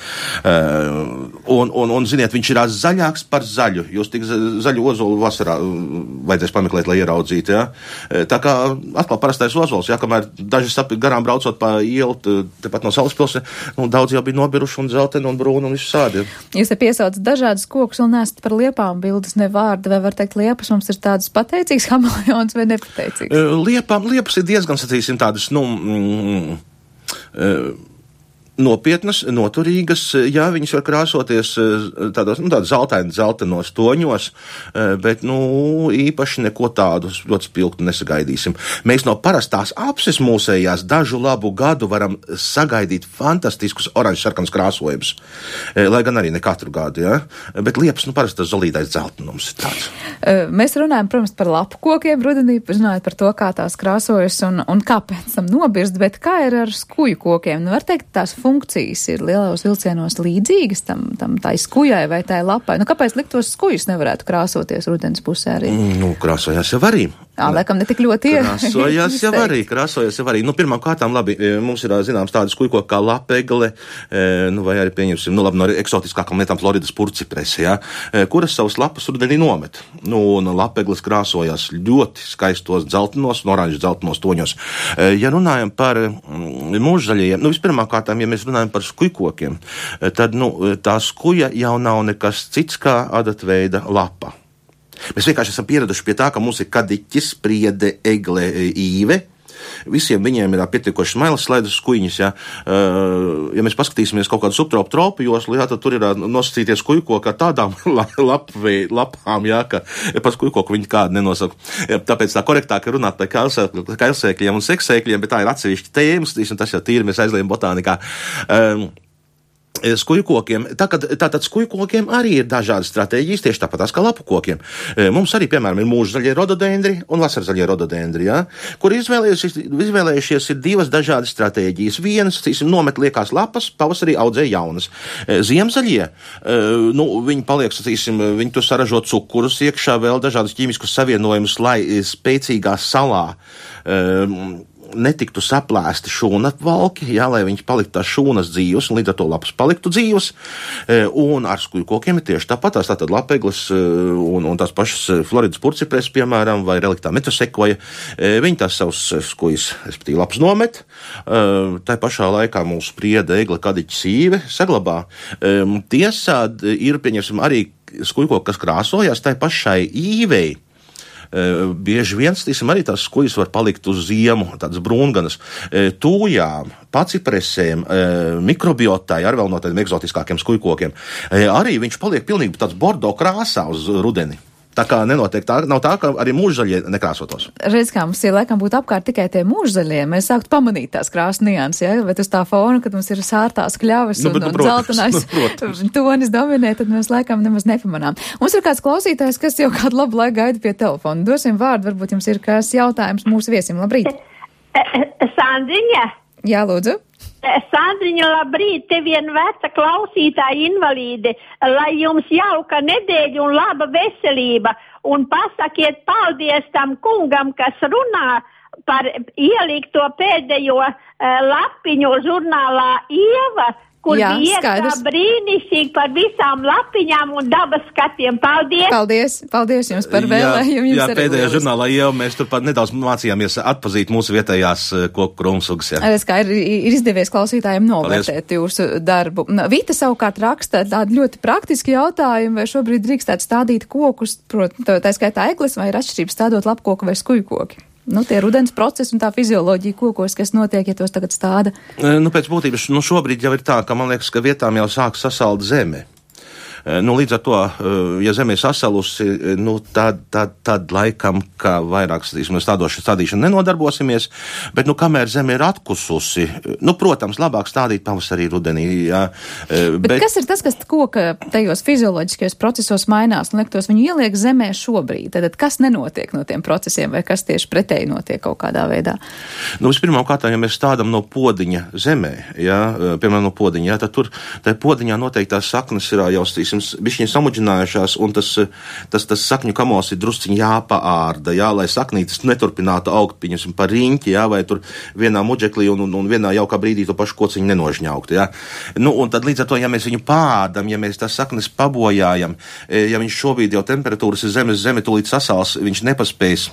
Speaker 7: Uh, un, un, un, ziniet, viņš ir zaļāks par zaļu. Jūs tik zaļu ozolu vasarā vajadzēs pameklēt, lai ieraudzītu, ja. Tā kā atkal parastais ozols, ja, kamēr daži sapi garām braucot pa ielu, tepat no Salaspilsnes, nu, daudz jau bija nobiruši un zelteni un brūni un visu sādi.
Speaker 2: Jūs te piesaucat dažādas kokus un nesat par liepām bildes ne vārdu, vai var teikt, liepas mums ir tādas pateicīgas hameleons vai nepateicīgas?
Speaker 7: Liepām, liepas ir diezgan, sacīsim, tādas, nu, mm, mm, nopietnas, noturīgas, jā, viņas var krāsoties tādos, nu, tādos zeltaini, zeltenos toņos, bet, nu, īpaši neko tādu ļoti spilgtu nesagaidīsim. Mēs no parastās apses mūsējās dažu labu gadu varam sagaidīt fantastiskus oranžu sarkanus krāsojumus, lai gan arī ne katru gadu, jā, bet liepas, nu, parasti tas zolītais zeltenums ir tāds.
Speaker 2: Mēs runājam, protams, par lapu kokiem rudenī, runājot par to, kā tās krāsojas un, un kāpēc tam nobirst, bet kā ir ar skuju kokiem? Nu, var teikt, tās funkcijas ir lielos vilcienos līdzīgas tam, tam tai skujai vai tai lapai. Nu, kāpēc liktos skujus nevarētu krāsoties rudens pusē arī?
Speaker 7: Nu, krāsojās jau arī.
Speaker 2: Jā, laikam ne tik ļoti ir.
Speaker 7: Krāsojās jau arī, krāsojās jau arī. Nu, pirmām kārtām, labi, mums ir zināms tādas skujkoki kā lapegle, nu, vai arī pieņemsim, nu, labi, no eksotiskākam lietām Floridas purciprese, jā, kuras savas lapas rudenī nomet. Nu, un lapegles krāsojās ļoti skaistos dzeltenos un oranžu dzeltenos toņos. Ja runājam par mūžzaļajiem, nu, vispirmām kārtām, ja mēs runājam par skujkokiem, tad, nu, tā skuja jau nav nekas cits kā adatveida lapa. Mēs vienkārši esam pieraduši pie tā, ka mums ir kadiķis, priede, egle, īve. Visiem viņiem ir pietiekoši smailas slaidus skuiņas, ja. Ja mēs paskatīsimies kaut kādu subtropu tropu joslu, jā, tad tur ir nosacīties skujkoki ar tādām lapvei, lapām, jā, ka par skujkoku viņi kādu nenosaka. Tāpēc tā korektāk ir runāt par kailsēkļiem un seksēkļiem, bet tā ir atsevišķi tēmas, tas jau tīri mēs aizliejam botānikā. Um, skujkokiem. Tātad, tātad skujkokiem arī ir dažādas stratēģijas, tieši tāpat kā lapu kokiem. Mums arī, piemēram, ir mūžzaļie rododendri un vasarzaļie rododendri, ja, kur izvēlējušies, izvēlējušies ir divas dažādas stratēģijas. Vienas, cīsim, nomet liekās lapas, pavasarī audzē jaunas. Ziemzaļie, nu, viņi paliek, cīsim, viņi tur saražo cukurus iekšā, vēl dažādus ķīmiskus savienojumus, lai spēcīgā salā um, netiktu saplēsti šūna valki, jā, lai viņi paliktu tās šūnas dzīvas, un līdz ar to lapas paliktu dzīvas, un ar skujkokiem ir tieši tāpat, tās tātad lapegles un, un tās pašas Floridas purcipress, piemēram, vai reliktā metrosekvoja, viņi tās savus skujas, respektīvi lapas nomet, tai pašā laikā mūsu prieda, egla, kadiķa, sīve saglabā. Tiesā ir, pieņemsim, arī skujkoki, kas krāsojās tai pašai īvei. Bieži vien, tīsim, arī tās skujas var palikt uz ziemu, tādas brūnganas, tūjām, pacipresēm, mikrobiotai, ar vēl no tādiem eksotiskākiem skujkokiem. Arī viņš paliek pilnīgi tāds bordo krāsā uz rudeni. Tā kā nenotiek, tā nav tā, ka arī mūžzaļie nekrāsotos.
Speaker 2: Redz, kā mums, ja laikam būtu apkārt tikai tie mūžzaļie, mēs sāktu pamanīt tās krāsas nianses, ja? Bet uz tā fona, kad mums ir sārtās kļavas nu, un, nu, un zeltenais nu, tonis dominē, tad mēs laikam nemaz nepamanām. Mums ir kāds klausītājs, kas jau kādu labu laiku gaida pie telefona. Dosim vārdu, varbūt jums ir kāds jautājums mūsu viesim. Labrīt!
Speaker 6: Sandriņa?
Speaker 2: Jā, lūdzu.
Speaker 6: Sandriņa, labrīt, te vien veca klausītāja invalīde, lai jums jauka nedēļa un laba veselība, un pasakiet paldies tam kungam, kas runā par ielikto pēdējo uh, lapiņu žurnālā Ieva, kur
Speaker 2: Jā,
Speaker 6: bija
Speaker 2: skaidrs.
Speaker 6: Brīnišķīgi par visām lapiņām un dabas skatiem. Paldies!
Speaker 2: Paldies! Paldies jums par vēlējumu!
Speaker 7: Jā, jā pēdējā žurnālā jau mēs turpat nedaudz mācījāmies atpazīt mūsu vietējās koku krūmsugas.
Speaker 2: Es kā ir, ir izdevies klausītājiem novērtēt jūsu darbu. Vita savukārt raksta tādu ļoti praktisku jautājumu, vai šobrīd drīkstētu stādīt kokus, prot, tā skaitā eglis, vai ir atšķirības stādot lapkoku vai skujkoki? Nu, tie rudens procesi un tā fizioloģija kokos, kas notiek, ja tos tagad stāda?
Speaker 7: Nu, pēc būtības, nu, šobrīd jau ir tā, ka man liekas, ka vietām jau sāk sasalt zeme. Nu, līdz ar to, ja zeme ir sasalusi, nu, tad, tad, tad laikam, ka vairāk stādīšana nenodarbosimies, bet, nu, kamēr zeme ir atkususi, nu, protams, labāk stādīt pavasarī, rudenī, jā.
Speaker 2: Bet, bet kas ir tas, kas koka tajos fizioloģiskajos procesos mainās, un liektos viņu ieliek zemē šobrīd? Tad kas nenotiek no tiem procesiem, vai kas tieši pretēji notiek kaut kādā veidā?
Speaker 7: Nu, vispirmām kārtām, ja mēs stādam no podiņa zemē, jā, piemēram, no podiņa, jā, tad tur, tai podiņā noteikti tās saknes ir jau stīsim, bišķiņi samudžinājušās, un tas, tas, tas sakņu kamos ir drusciņi jāpaārda, jā, lai saknītes neturpinātu augt, pieņemsim, par riņķi, jā, vai tur vienā muģeklī un, un, un vienā jaukā brīdī to pašu kociņu nenožņaukt, jā. Nu, un tad līdz ar to, ja mēs viņu pārdam, ja mēs tās saknes pabojājam, ja viņš šobrīd jau temperatūras ir zemes, zeme tūlīt sasals, viņš nepaspējas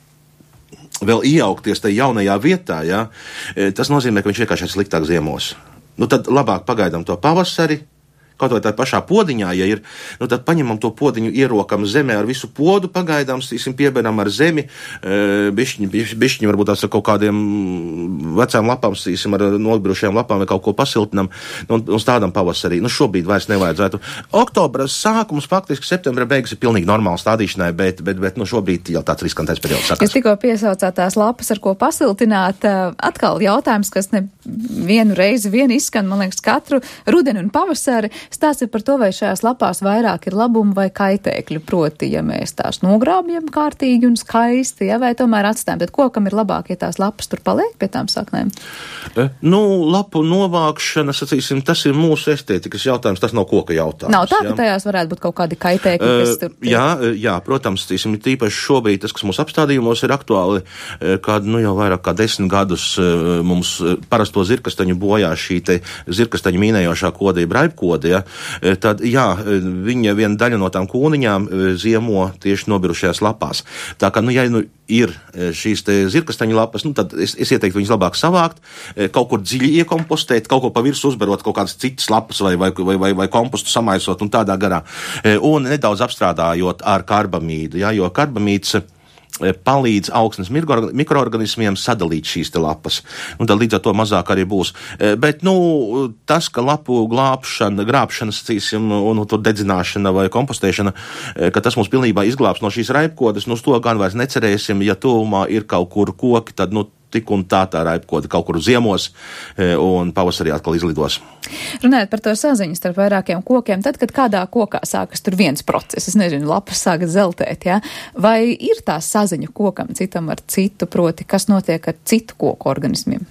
Speaker 7: vēl ieaugties tajā jaunajā vietā, jā, tas nozīmē, ka viņš vienkārši ir sliktāk ziemos. Nu, tad labāk pagaidām to pavasari, kaut vai tā pašā podiņā, ja ir, nu tad paņemam to podiņu, ierokam zemē ar visu podu, pagaidām, stīsim, pieberam ar zemi, bišķiņi, bišķiņi varbūt tās ar kaut kādiem vecām lapām, stīsim, ar nogbirušajām lapām vai kaut ko pasiltinam, un, un stādam pavasarī. Nu, šobrīd vairs nevajadzētu. Oktobra sākums, faktiski septembra beigas ir pilnīgi normāli stādīšanai, bet, bet, bet, nu, šobrīd jau tāds riskantais periods sakās.
Speaker 2: Jūs tikko piesaucāt tās lapas, ar ko pasiltināt, atkal jautājums, kas ne vienu reizi vien izskan, man liekas, katru rudeni un pavasari. Stāsti par to, vai šajās lapās vairāk ir labumu vai kaitēkļu, proti, ja mēs tās nogrābjam kārtīgi un skaisti, ja, vai tomēr atstājam, tad kokam ir labāk, ja tās lapas tur paliek pie tām saknēm?
Speaker 7: E, nu, lapu novākšana, sacīsim, tas ir mūsu estētikas jautājums, tas nav koka jautājums.
Speaker 2: Nav tā,
Speaker 7: jā.
Speaker 2: Ka tajās varētu būt kaut kādi kaitēkļi,
Speaker 7: e,
Speaker 2: kas tur...
Speaker 7: Jā, jā, protams, tīsim, tīpaši šobrīd tas, kas mūsu apstādījumos ir aktuāli, kādu, nu, jau vairāk kā desmit gadus mums parasto zirkastaņu bojā šī te zirkastaņu mīnējošā koda, jeb raibkoda, ja, tad, jā, viņa viena daļa no tām kūniņām ziemo tieši nobirušajās lapās. Tā kā, nu, ja nu ir šīs te zirkastaņu lapas, nu, tad es, es ieteiktu viņas labāk savākt, kaut kur dziļi iekompostēt, kaut ko pa virsmu uzberot, kaut kādas citas lapas vai, vai, vai, vai, vai kompostu samaisot un tādā garā. Un nedaudz apstrādājot ar karbamīdu, ja, jo karbamīds palīdz augsnes mikroorganismiem sadalīt šīs te lapas. Un tad līdz ar to mazāk arī būs. Bet, nu, tas, ka lapu glābšana, grābšana, cīsim, un tur dedzināšana vai kompostēšana, ka tas mums pilnībā izglābs no šīs raibkodas, nu, uz to gan vairs necerēsim. Ja tuvumā ir kaut kur koki, tad, nu, tik un tā tā raibkoda kaut kur ziemos un pavasarī atkal izlidos.
Speaker 2: Runājot par to saziņu starp vairākiem kokiem, tad, kad kādā kokā sākas tur viens process, es nezinu, lapas sākas zeltēt, ja? Vai ir tā saziņa kokam citam ar citu, proti, kas notiek ar citu koku organismiem?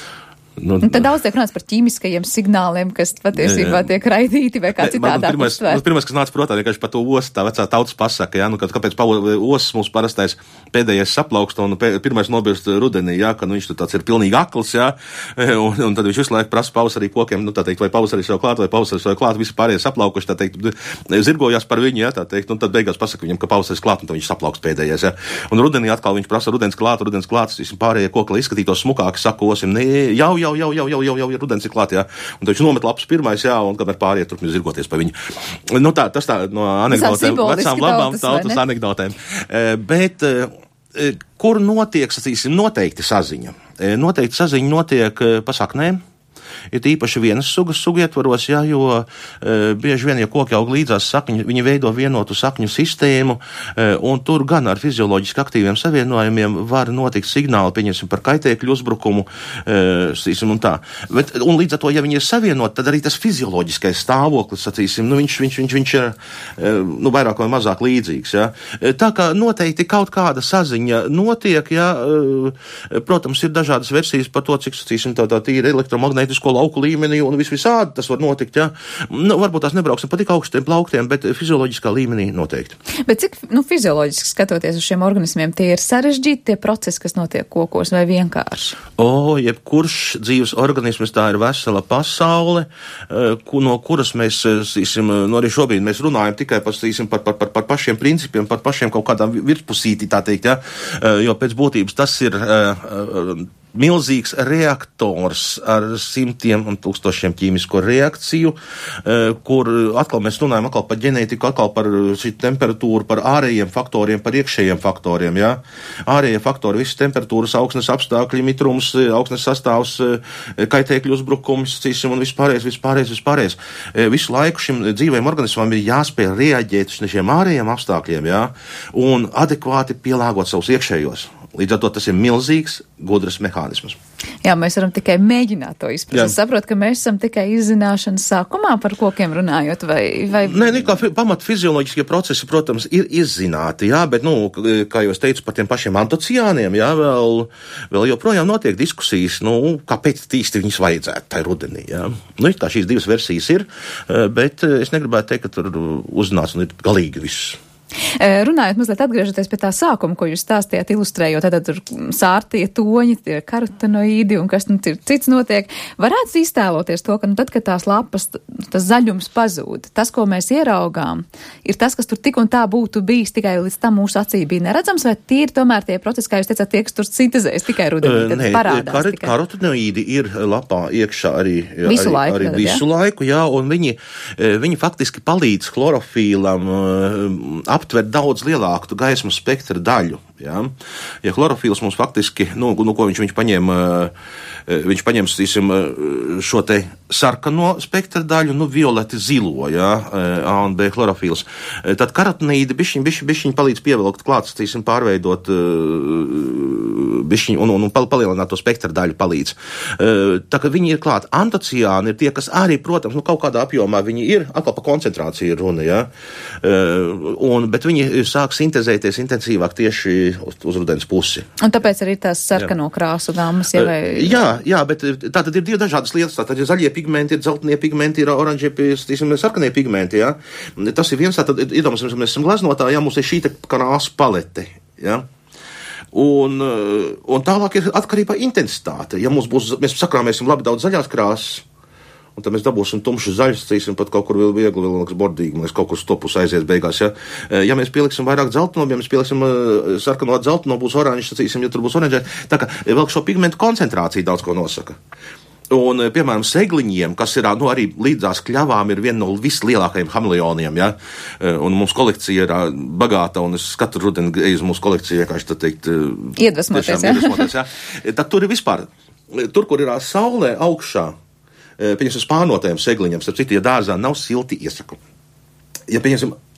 Speaker 2: Nu, un tad daudz tiek runāts par ķīmiskajiem signāliem, kas patiesībā tiek raidīti vai kā citādā uztvērt.
Speaker 7: Pirmais, kas nāca protā, vienkārši par to ostu, tā vecā tautas pasaka, ja, nu, kad, kāpēc ostas mums parastais pēdējais saplaukst un pē, pirmais nobirst rudenī, ja, kad nu, viņš tāds ir pilnīgi akls, ja, un, un tad viņš visu laiku prasa pavasarī kokiem, nu, tā teikt, vai pavasarī jau klāt, vai pavasarī jau klāt, visi pārējie saplaukuši, tā teikt, zirgojās par viņu, ja, tā teikt, un tad beigās pasaka viņam, ka pavasaris klāt, un tad viņš saplaukst pēdējais, ja. Un rudenī atkal viņš prasa rudens klāt, rudens klāt, pārējie koki, lai izskatītos smukāki, saka osim, ne, jau, jau, jau, jau, jau, jau, jau, jau rudens ir klāt, jā. Un tad viņš nomet lapas pirmais, jā, un kamēr pārējie turpin zirgoties pa viņu. Nu tā, tas tā no anekdotēm, vecām labām tautas anekdotēm. E, bet, e, kur notiek, sacīsim, noteikti saziņa? E, noteikti saziņa notiek e, pa saknēm. Ir īpaši vienas sugas sugu ietvaros, jā, jo e, bieži vien, ja koki aug līdzās sakņu, viņi veido vienotu sakņu sistēmu, e, un tur gan ar fizioloģiski aktīviem savienojumiem var notikt signāli, pieņemsim, par kaitēkļu uzbrukumu, e, sacīsim, un tā. Bet, un līdz ar to, ja viņi ir savienot, tad arī tas fizioloģiskais stāvoklis, sacīsim, nu, viņš, viņš, viņš, viņš ir, e, nu, vairāk vai mazāk līdzīgs, jā. Tā kā noteikti kaut kāda saziņa notiek, jā, e, protams, ir dažādas versijas par to, cik, sacīsim, tā, tā tīra elektromagnētisko lauku līmenī un vis visādi tas var notikt, jā. Nu, varbūt tās nebrauksim pa tik augstiem plauktiem, bet fizioloģiskā līmenī noteikti.
Speaker 2: Bet cik, nu, fizioloģiski skatoties uz šiem organismiem, tie ir sarežģīti tie procesi, kas notiek kokos, vai vienkārši?
Speaker 7: O, jebkurš dzīves organisms, tā ir vesela pasaule, no kuras mēs, sīsim, nu arī šobrīd mēs runājam tikai par, sīsim, par, par, par, par pašiem principiem, par pašiem kaut kādām virspusīti, tā teikt, jā, jo pēc būtības tas ir uh, milzīgs reaktors ar simtiem un tūkstošiem ķīmisko reakciju, kur atkal mēs runājam atkal par ģenētiku, atkal par šī temperatūru, par ārējiem faktoriem, par iekšējiem faktoriem, jā. Ārējie faktori, visas temperatūras, augsnes apstākļi, mitrums, augsnes sastāvs, kaitēkļu uzbrukums, cīsim, un vispārējais, vispārējais, vispārējais. Visu laiku šim dzīvajam organismam ir jāspēj reaģēt uz šiem ārējiem apstākļiem, jā, un adekvāti pielāgot savus iekšējos. Līdz ar to tas ir milzīgs, gudrs mehānisms.
Speaker 2: Jā, mēs varam tikai mēģināt to izprast. Es saprotu, ka mēs esam tikai izzināšanas sākumā par kokiem runājot, vai... vai...
Speaker 7: Nē, nē, kā pamat fizioloģiskie procesi, protams, ir izzināti, jā, bet, nu, kā jau es teicu par tiem pašiem antociāniem, jā, vēl, vēl joprojām notiek diskusijas, nu, kāpēc tīsti viņus vajadzētu tai rudenī, jā. Nu, kā šīs divas versijas ir, bet es negribētu teikt, ka tur uzzināts un ir galīgi viss.
Speaker 2: Runājot mazliet atgriežoties pie tā sākuma, ko jūs stāstījāt, ilustrējot, tad tur sārtie toņi, tie karotenoīdi un kas nu ir cits notiek, varētu iztēloties to, ka nu tad, kad tās lapas, tas zaļums pazūd, tas, ko mēs ieraugām, ir tas, kas tur tik un tā būtu bijis, tikai līdz tam mūsu acī bija neredzams, vai tie ir tomēr tie procesi, kā jūs teicāt, tie, kas tur sintezēs tikai rudenī, tad Nē, parādās kar tikai.
Speaker 7: Karotenoīdi ir lapā iekšā arī visu
Speaker 2: arī, laiku,
Speaker 7: arī
Speaker 2: tad,
Speaker 7: visu jā? laiku, jā, un viņi, viņi faktiski palīdz chlorofīlam aptvert daudz lielāku gaismas spektra daļu. Ja, ja chlorofīls mums faktiski, nu, nu ko viņš, viņš paņem, viņš paņem, stīsim, šo te sarkano spektra daļu, nu, violeti zilo, ja, A un B chlorofīls. Tad karotenoīdi bišķiņ, bišķiņ, bišķiņ palīdz pievilkt klāt, stīsim, pārveidot bišķiņ un, un, un palielināt to spektra daļu palīdz. Tā kā viņi ir klāt, antociāni ir tie, kas arī, protams, nu, kaut kādā apjomā viņi ir, atkal pa koncentrāciju ir runa, ja, un, bet viņi sāk sintezēties intensīvāk tieši uz, uz rudens pusi.
Speaker 2: Un tāpēc arī tās sarkano jā. krāsu gāmas, ja vai...
Speaker 7: Jā, jā, bet tā tad ir divi dažādas lietas. Tā tad ir zaļie pigmenti, ir dzeltenie pigmenti, ir oranžie, tīsim, sarkanie pigmenti, jā. Tas ir viens, tā tad, iedomāsim, mēs esam gleznotāji, jā, mums ir šī te krāsu palete, jā. Un, un tālāk ir atkarībā intensitāte. Ja mums būs, mēs sakrāmēsim labi daudz zaļās krāsas, un tad mēs dabūsim tumšu zaļus, cīsim pat kaut kur vēl viegli, vēl liekas bordīgi, mēs kaut kur stopus aizies beigās, ja. Ja mēs pieliksim vairāk dzelteno, ja mēs pieliksim sarkano dzelteno, būs oranžs, cīsim, ja tur būs oranžē, tā kā vēl šo pigmentu koncentrāciju daudz ko nosaka. Un, piemēram, segliņiem, kas ir, nu, arī līdzās kļavām, ir viena no vislielākajiem hameleoniem, ja, un mums kolekcija ir bagāta, un es katru rudeni eju uz mūsu kolekciju, kā es tā teikt,
Speaker 2: iedvesmoties, ja.
Speaker 7: iedvesmoties, ja. Tad tur ir vispār, tur, kur ir saulē augšā, pieņemsim, spānotajiem segliņiem, starp citu, ja dārzā nav silti, iesaku. Ja, pieņemsim,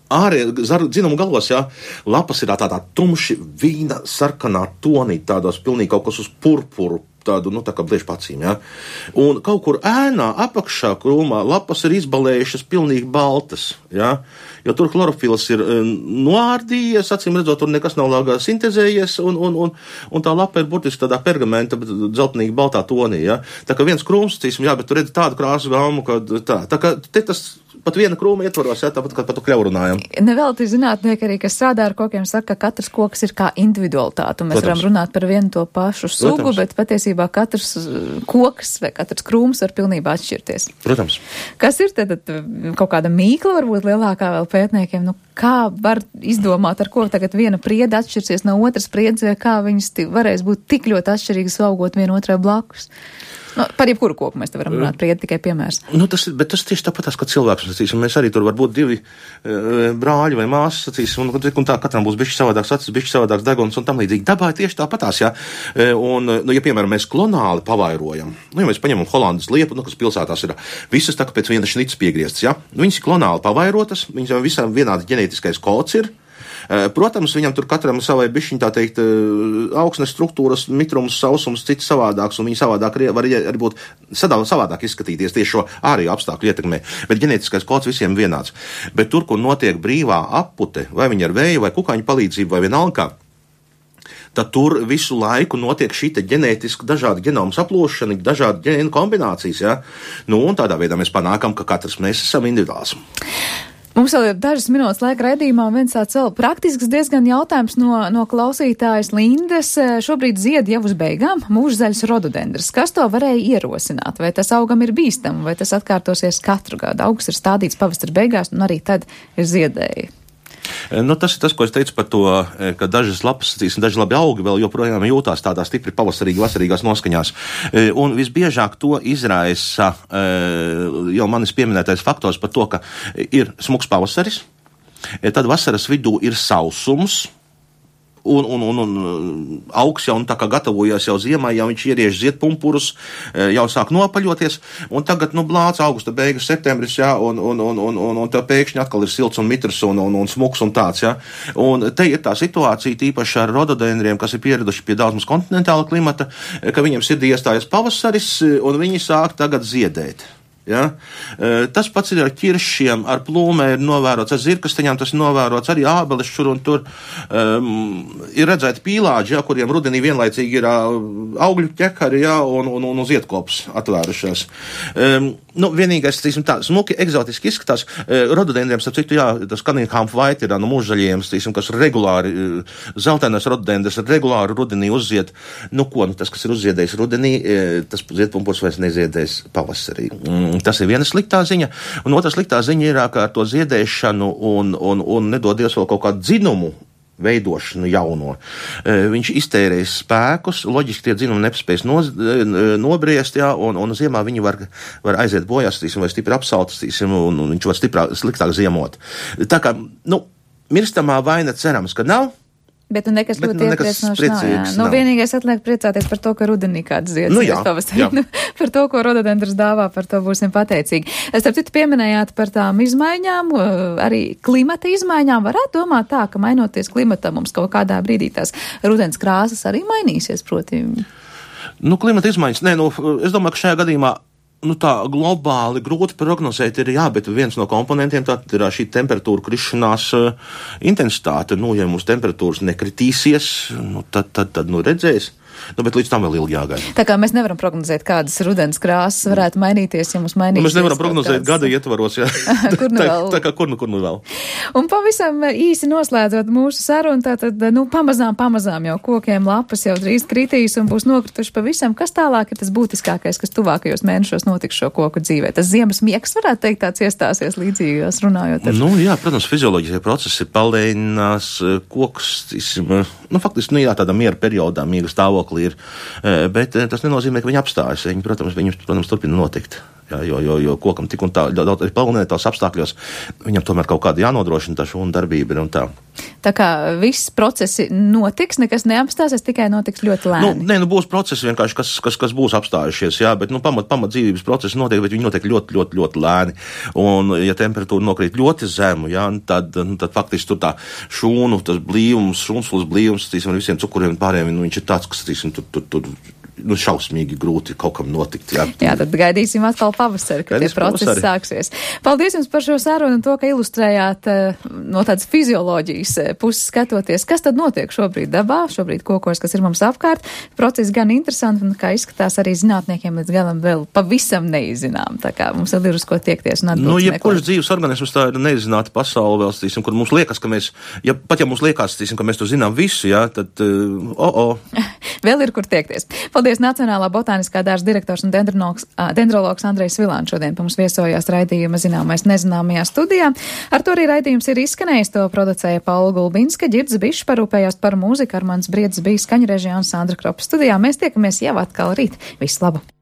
Speaker 7: ārē, dzinumu galos, jā, lapas ir tādā tumši vīna sarkanā tonī, tādos pilnīgi kaut kas uz purpuru, tādu, nu, tā kā bliež pacīm, jā. Un kaut kur ēnā, apakšā krūmā, lapas ir izbalējušas pilnīgi baltas, jā, jo tur chlorofils ir noārdījies, acīm redzot, tur nekas nav lāgā sintezējies, un, un, un, un tā lapa ir burtiski tādā pergamenta, dzeltenīgi baltā tonī, jā. Tā kā viens krūms, cīsim, jā, bet tu redzi tādu krāsu gāmu, kad tā, tā kā te tas pat viena krūma ietvaros, jā, tāpat kā par to kļavu runājam.
Speaker 2: Nevelti zinātnieki arī, kas strādā ar kokiem, saka, ka katrs koks ir kā individualitāte, un mēs Protams. varam runāt par vienu to pašu sugu, Protams. bet patiesībā katrs koks vai katrs krūms var pilnībā atšķirties.
Speaker 7: Protams.
Speaker 2: Kas ir tad kaut kāda mīkla, varbūt lielākā vēl pētniekiem, nu kā var izdomāt, ar ko tagad viena prieda atšķirsies no otras priedes, vai kā viņas varēs būt tik ļoti atšķirīgas augot vienu otrai blakus? Nu, par jebkuru koku mēs te varam runāt, priedi tikai piemērs.
Speaker 7: Nu, tas, bet tas tieši tāpat, kā cilvēks, sacīsim, mēs arī tur var būt divi e, brāļi vai māsas, sacīsim, un, un tā katram būs bišķi savādāks acis, bišķi savādāks deguns un tam līdzīgi. Dabā tieši tāpatās, jā. E, un, nu, ja, piemēram, mēs klonāli pavairojam, nu, ja mēs paņemam Holandas liepu, nu, kas pilsētās ir visas tā kā pēc viena šnitas piegrieztas, jā. Viņas klonāli pavairotas, viņas visam vienādi ģenētiskais kods ir. Protams, viņam tur katram savai bišķiņ, tā teikt, augsnes struktūras, mitrums, sausums, cits savādāks, un viņi savādāk var arī būt savādāk izskatīties tieši šo ārējo apstākļu ietekmē. Bet ģenētiskais kods visiem vienāds. Bet tur, kur notiek brīvā appute, vai viņi ar vēju, vai kukaiņu palīdzību, vai vienalga, tad tur visu laiku notiek šī ģenētiska dažāda genomu saplošana, dažāda ģēnu kombinācijas, ja? Nu, un tādā veidā mēs panākam, ka katrs mēs esam individuāls.
Speaker 2: Mums vēl ir dažas minūtes laika raidījumā, un viens tāds vēl praktisks diezgan jautājums no, no klausītājas Lindes. Šobrīd zied jau uz beigām mūžzaļas rododendrs. Kas to varēja ierosināt? Vai tas augam ir bīstam, vai tas atkārtosies katru gadu? Augs ir stādīts pavasara beigās, un arī tad ir ziedēji.
Speaker 7: Nu, tas ir tas, ko es teicu par to, ka dažas lapas, daži labi augi vēl joprojām jūtās tādā stipri pavasarīgi, vasarīgās noskaņās. Un visbiežāk to izraisa jau manis pieminētais faktors par to, ka ir smuks pavasaris, tad vasaras vidū ir sausums, Un, un, un, un augs jau tā kā gatavojas jau ziemai, jau viņš ieriež ziedpumpurus, jau sāk nopaļoties, un tagad, nu, blāc augusta beigas, septembris, jā, un, un, un, un, un, un tā pēkšņi atkal ir silts un mitrs un, un, un smuks un tāds, jā. Un te ir tā situācija tīpaši ar rododendriem, kas ir pieraduši pie daudz mums kontinentāla klimata, ka viņiem sirdī iestājas pavasaris, un viņi sāk tagad ziedēt. Ja? Tas pats ir ar ķiršiem, ar plūmē ir novērots, ar zirkasteņām tas ir novērots, arī ābeles šur un tur. Um, ir redzēti pīlāģi, ja, kuriem rudenī vienlaicīgi ir uh, augļu ķekari, ja, un, un, un uz ietkops atvērušās. Um, nu, vienīgais, tīsim, tā smuki, egzotiski izskatās. Uh, rododendriem, starp citu, jā, tas Cunningham White ir no mūžzaļiem, tīsim, kas regulāri, uh, zeltainās rododendras regulāri rudenī uzzied. Nu, ko, nu, tas, kas ir uzziedējis rudenī, uh, tas ziedpumpurs vairs neziedēs pavasarī. Mm. Tas ir viena sliktā ziņa, un otra sliktā ziņa ir, ka ar to ziedēšanu un, un, un nedodies vēl kaut kādu dzinumu veidošanu jauno. Viņš iztērēs spēkus, loģiski tie dzinumi nepaspējas no, nobriest, jā, un, un ziemā viņi var, var aiziet bojās, tīsim, vai stipri apsaltas, tīsim, un, un viņš var stiprā, sliktāk ziemot. Tā kā, nu, mirstamā vaina cerams, ka nav.
Speaker 2: Bet nu nekas
Speaker 7: Bet,
Speaker 2: ļoti
Speaker 7: nu,
Speaker 2: iepriecinoši nav, jā. Nu, vienīgais atliek priecāties par to, ka rudenī kāds zieds
Speaker 7: nu, jā,
Speaker 2: pavasarī. Nu, par to, ko rododendrs dāvā, par to būsim pateicīgi. Starp citu pieminējāt par tām izmaiņām, arī klimata izmaiņām. Varētu domāt tā, ka mainoties klimatam mums kaut kādā brīdī tās rudens krāsas arī mainīsies, proti.
Speaker 7: Nu, klimata izmaiņas, nē, nu, es domāju, ka šajā gadījumā nu tā globāli grūti prognozēt ir, jā, bet viens no komponentiem tā ir šī temperatūra krišanās uh, intensitāte. Nu, ja mums temperatūras nekritīsies, nu, tad, tad, tad, nu, redzēs. Nu, bet līdz tam vēl ilgi jāgaida.
Speaker 2: Tā kā mēs nevaram prognozēt, kādas rudens krāsas varētu mainīties, ja mums mainīsies.
Speaker 7: Nu, mēs nevaram prognozēt kādas... gada ietvaros, jā.
Speaker 2: kur nu vēl?
Speaker 7: Tā, tā kā kur nu, kur nu vēl.
Speaker 2: Un pavisam īsi noslēdzot mūsu sarunu, tātad, nu, pamazām, pamazām jau kokiem lapas jau drīz kritīs un būs nokrituši pavisam. Kas tālāk ir tas būtiskākais, kas tuvākajos mēnešos notiks šo koku dzīvē? Tas ziemas miegs, varētu teikt, tāds iestāsies līdzīgās runājot ar...
Speaker 7: Nu, jā, protams, fizioloģiskie procesi ir palēninās, koks, tīsim, nu, faktiski, nu, jā, tādā miera periodā, miera stāvoklī ir, bet tas nenozīmē, ka viņi apstājas. Viņi, protams, viņi, protams, turpina notikt. Jā, jo, jo, jo kokam tik un tā, arī planētās apstākļos, viņam tomēr kaut kāda jānodrošina tā šūnu darbība ir un tā.
Speaker 2: Tā kā viss procesi notiks, nekas neapstāsies, tikai notiks ļoti lēni.
Speaker 7: Nu, nē, nu būs procesi vienkārši, kas, kas, kas būs apstājušies, jā, bet, nu, pamat, pamat dzīvības procesi notiek, bet viņi notiek ļoti, ļoti, ļoti lēni. Un, ja temperatūra nokrīt ļoti zemu, jā, tad, nu, tad faktiski tur tā šūnu, tas blīvums, šūnslas blīvums, tīsim, ar visiem cukuriem un pārējiem, nu, viņš ir tāds, kas, tīsim, tur, tur, tur, nu, šausmīgi grūti kaut kam notikt. Jā,
Speaker 2: jā tad gaidīsim atkal pavasari, kad Gaidīs tie procesi pavasari. Sāksies. Paldies jums par šo sarunu un to, ka ilustrējāt no tādas fizioloģijas puses skatoties, kas tad notiek šobrīd dabā, šobrīd kokos, kas ir mums apkārt. Procesi gan interesanti un kā izskatās arī zinātniekiem līdz galam vēl pavisam neizzinām. Tā kā mums ir uz ko tiekties un atbildes.
Speaker 7: Nu, jebkurš dzīves organisms tā ir neizināta pasaule vēl, stīsim, kur mums liekas, ka mēs, ja, pat ja mums liekas, stīsim, ka mēs to zinām visu, jā, tad, uh, oh, oh.
Speaker 2: Vēl ir kur tiekties. Paldies Nacionālā botāniskā dārza direktors un dendrologs Andrejs Vilāns šodien pa mums viesojās raidījuma Zināmais nezināmajā studijā. Ar to arī raidījums ir izskanējis, to producēja Paula Gulbinska, Ģirds Bišs parūpējās par mūziku, Armands Briedis bija skaņrežijā un Sandra Kropa studijā. Mēs tiekamies jau atkal rīt. Visu labu!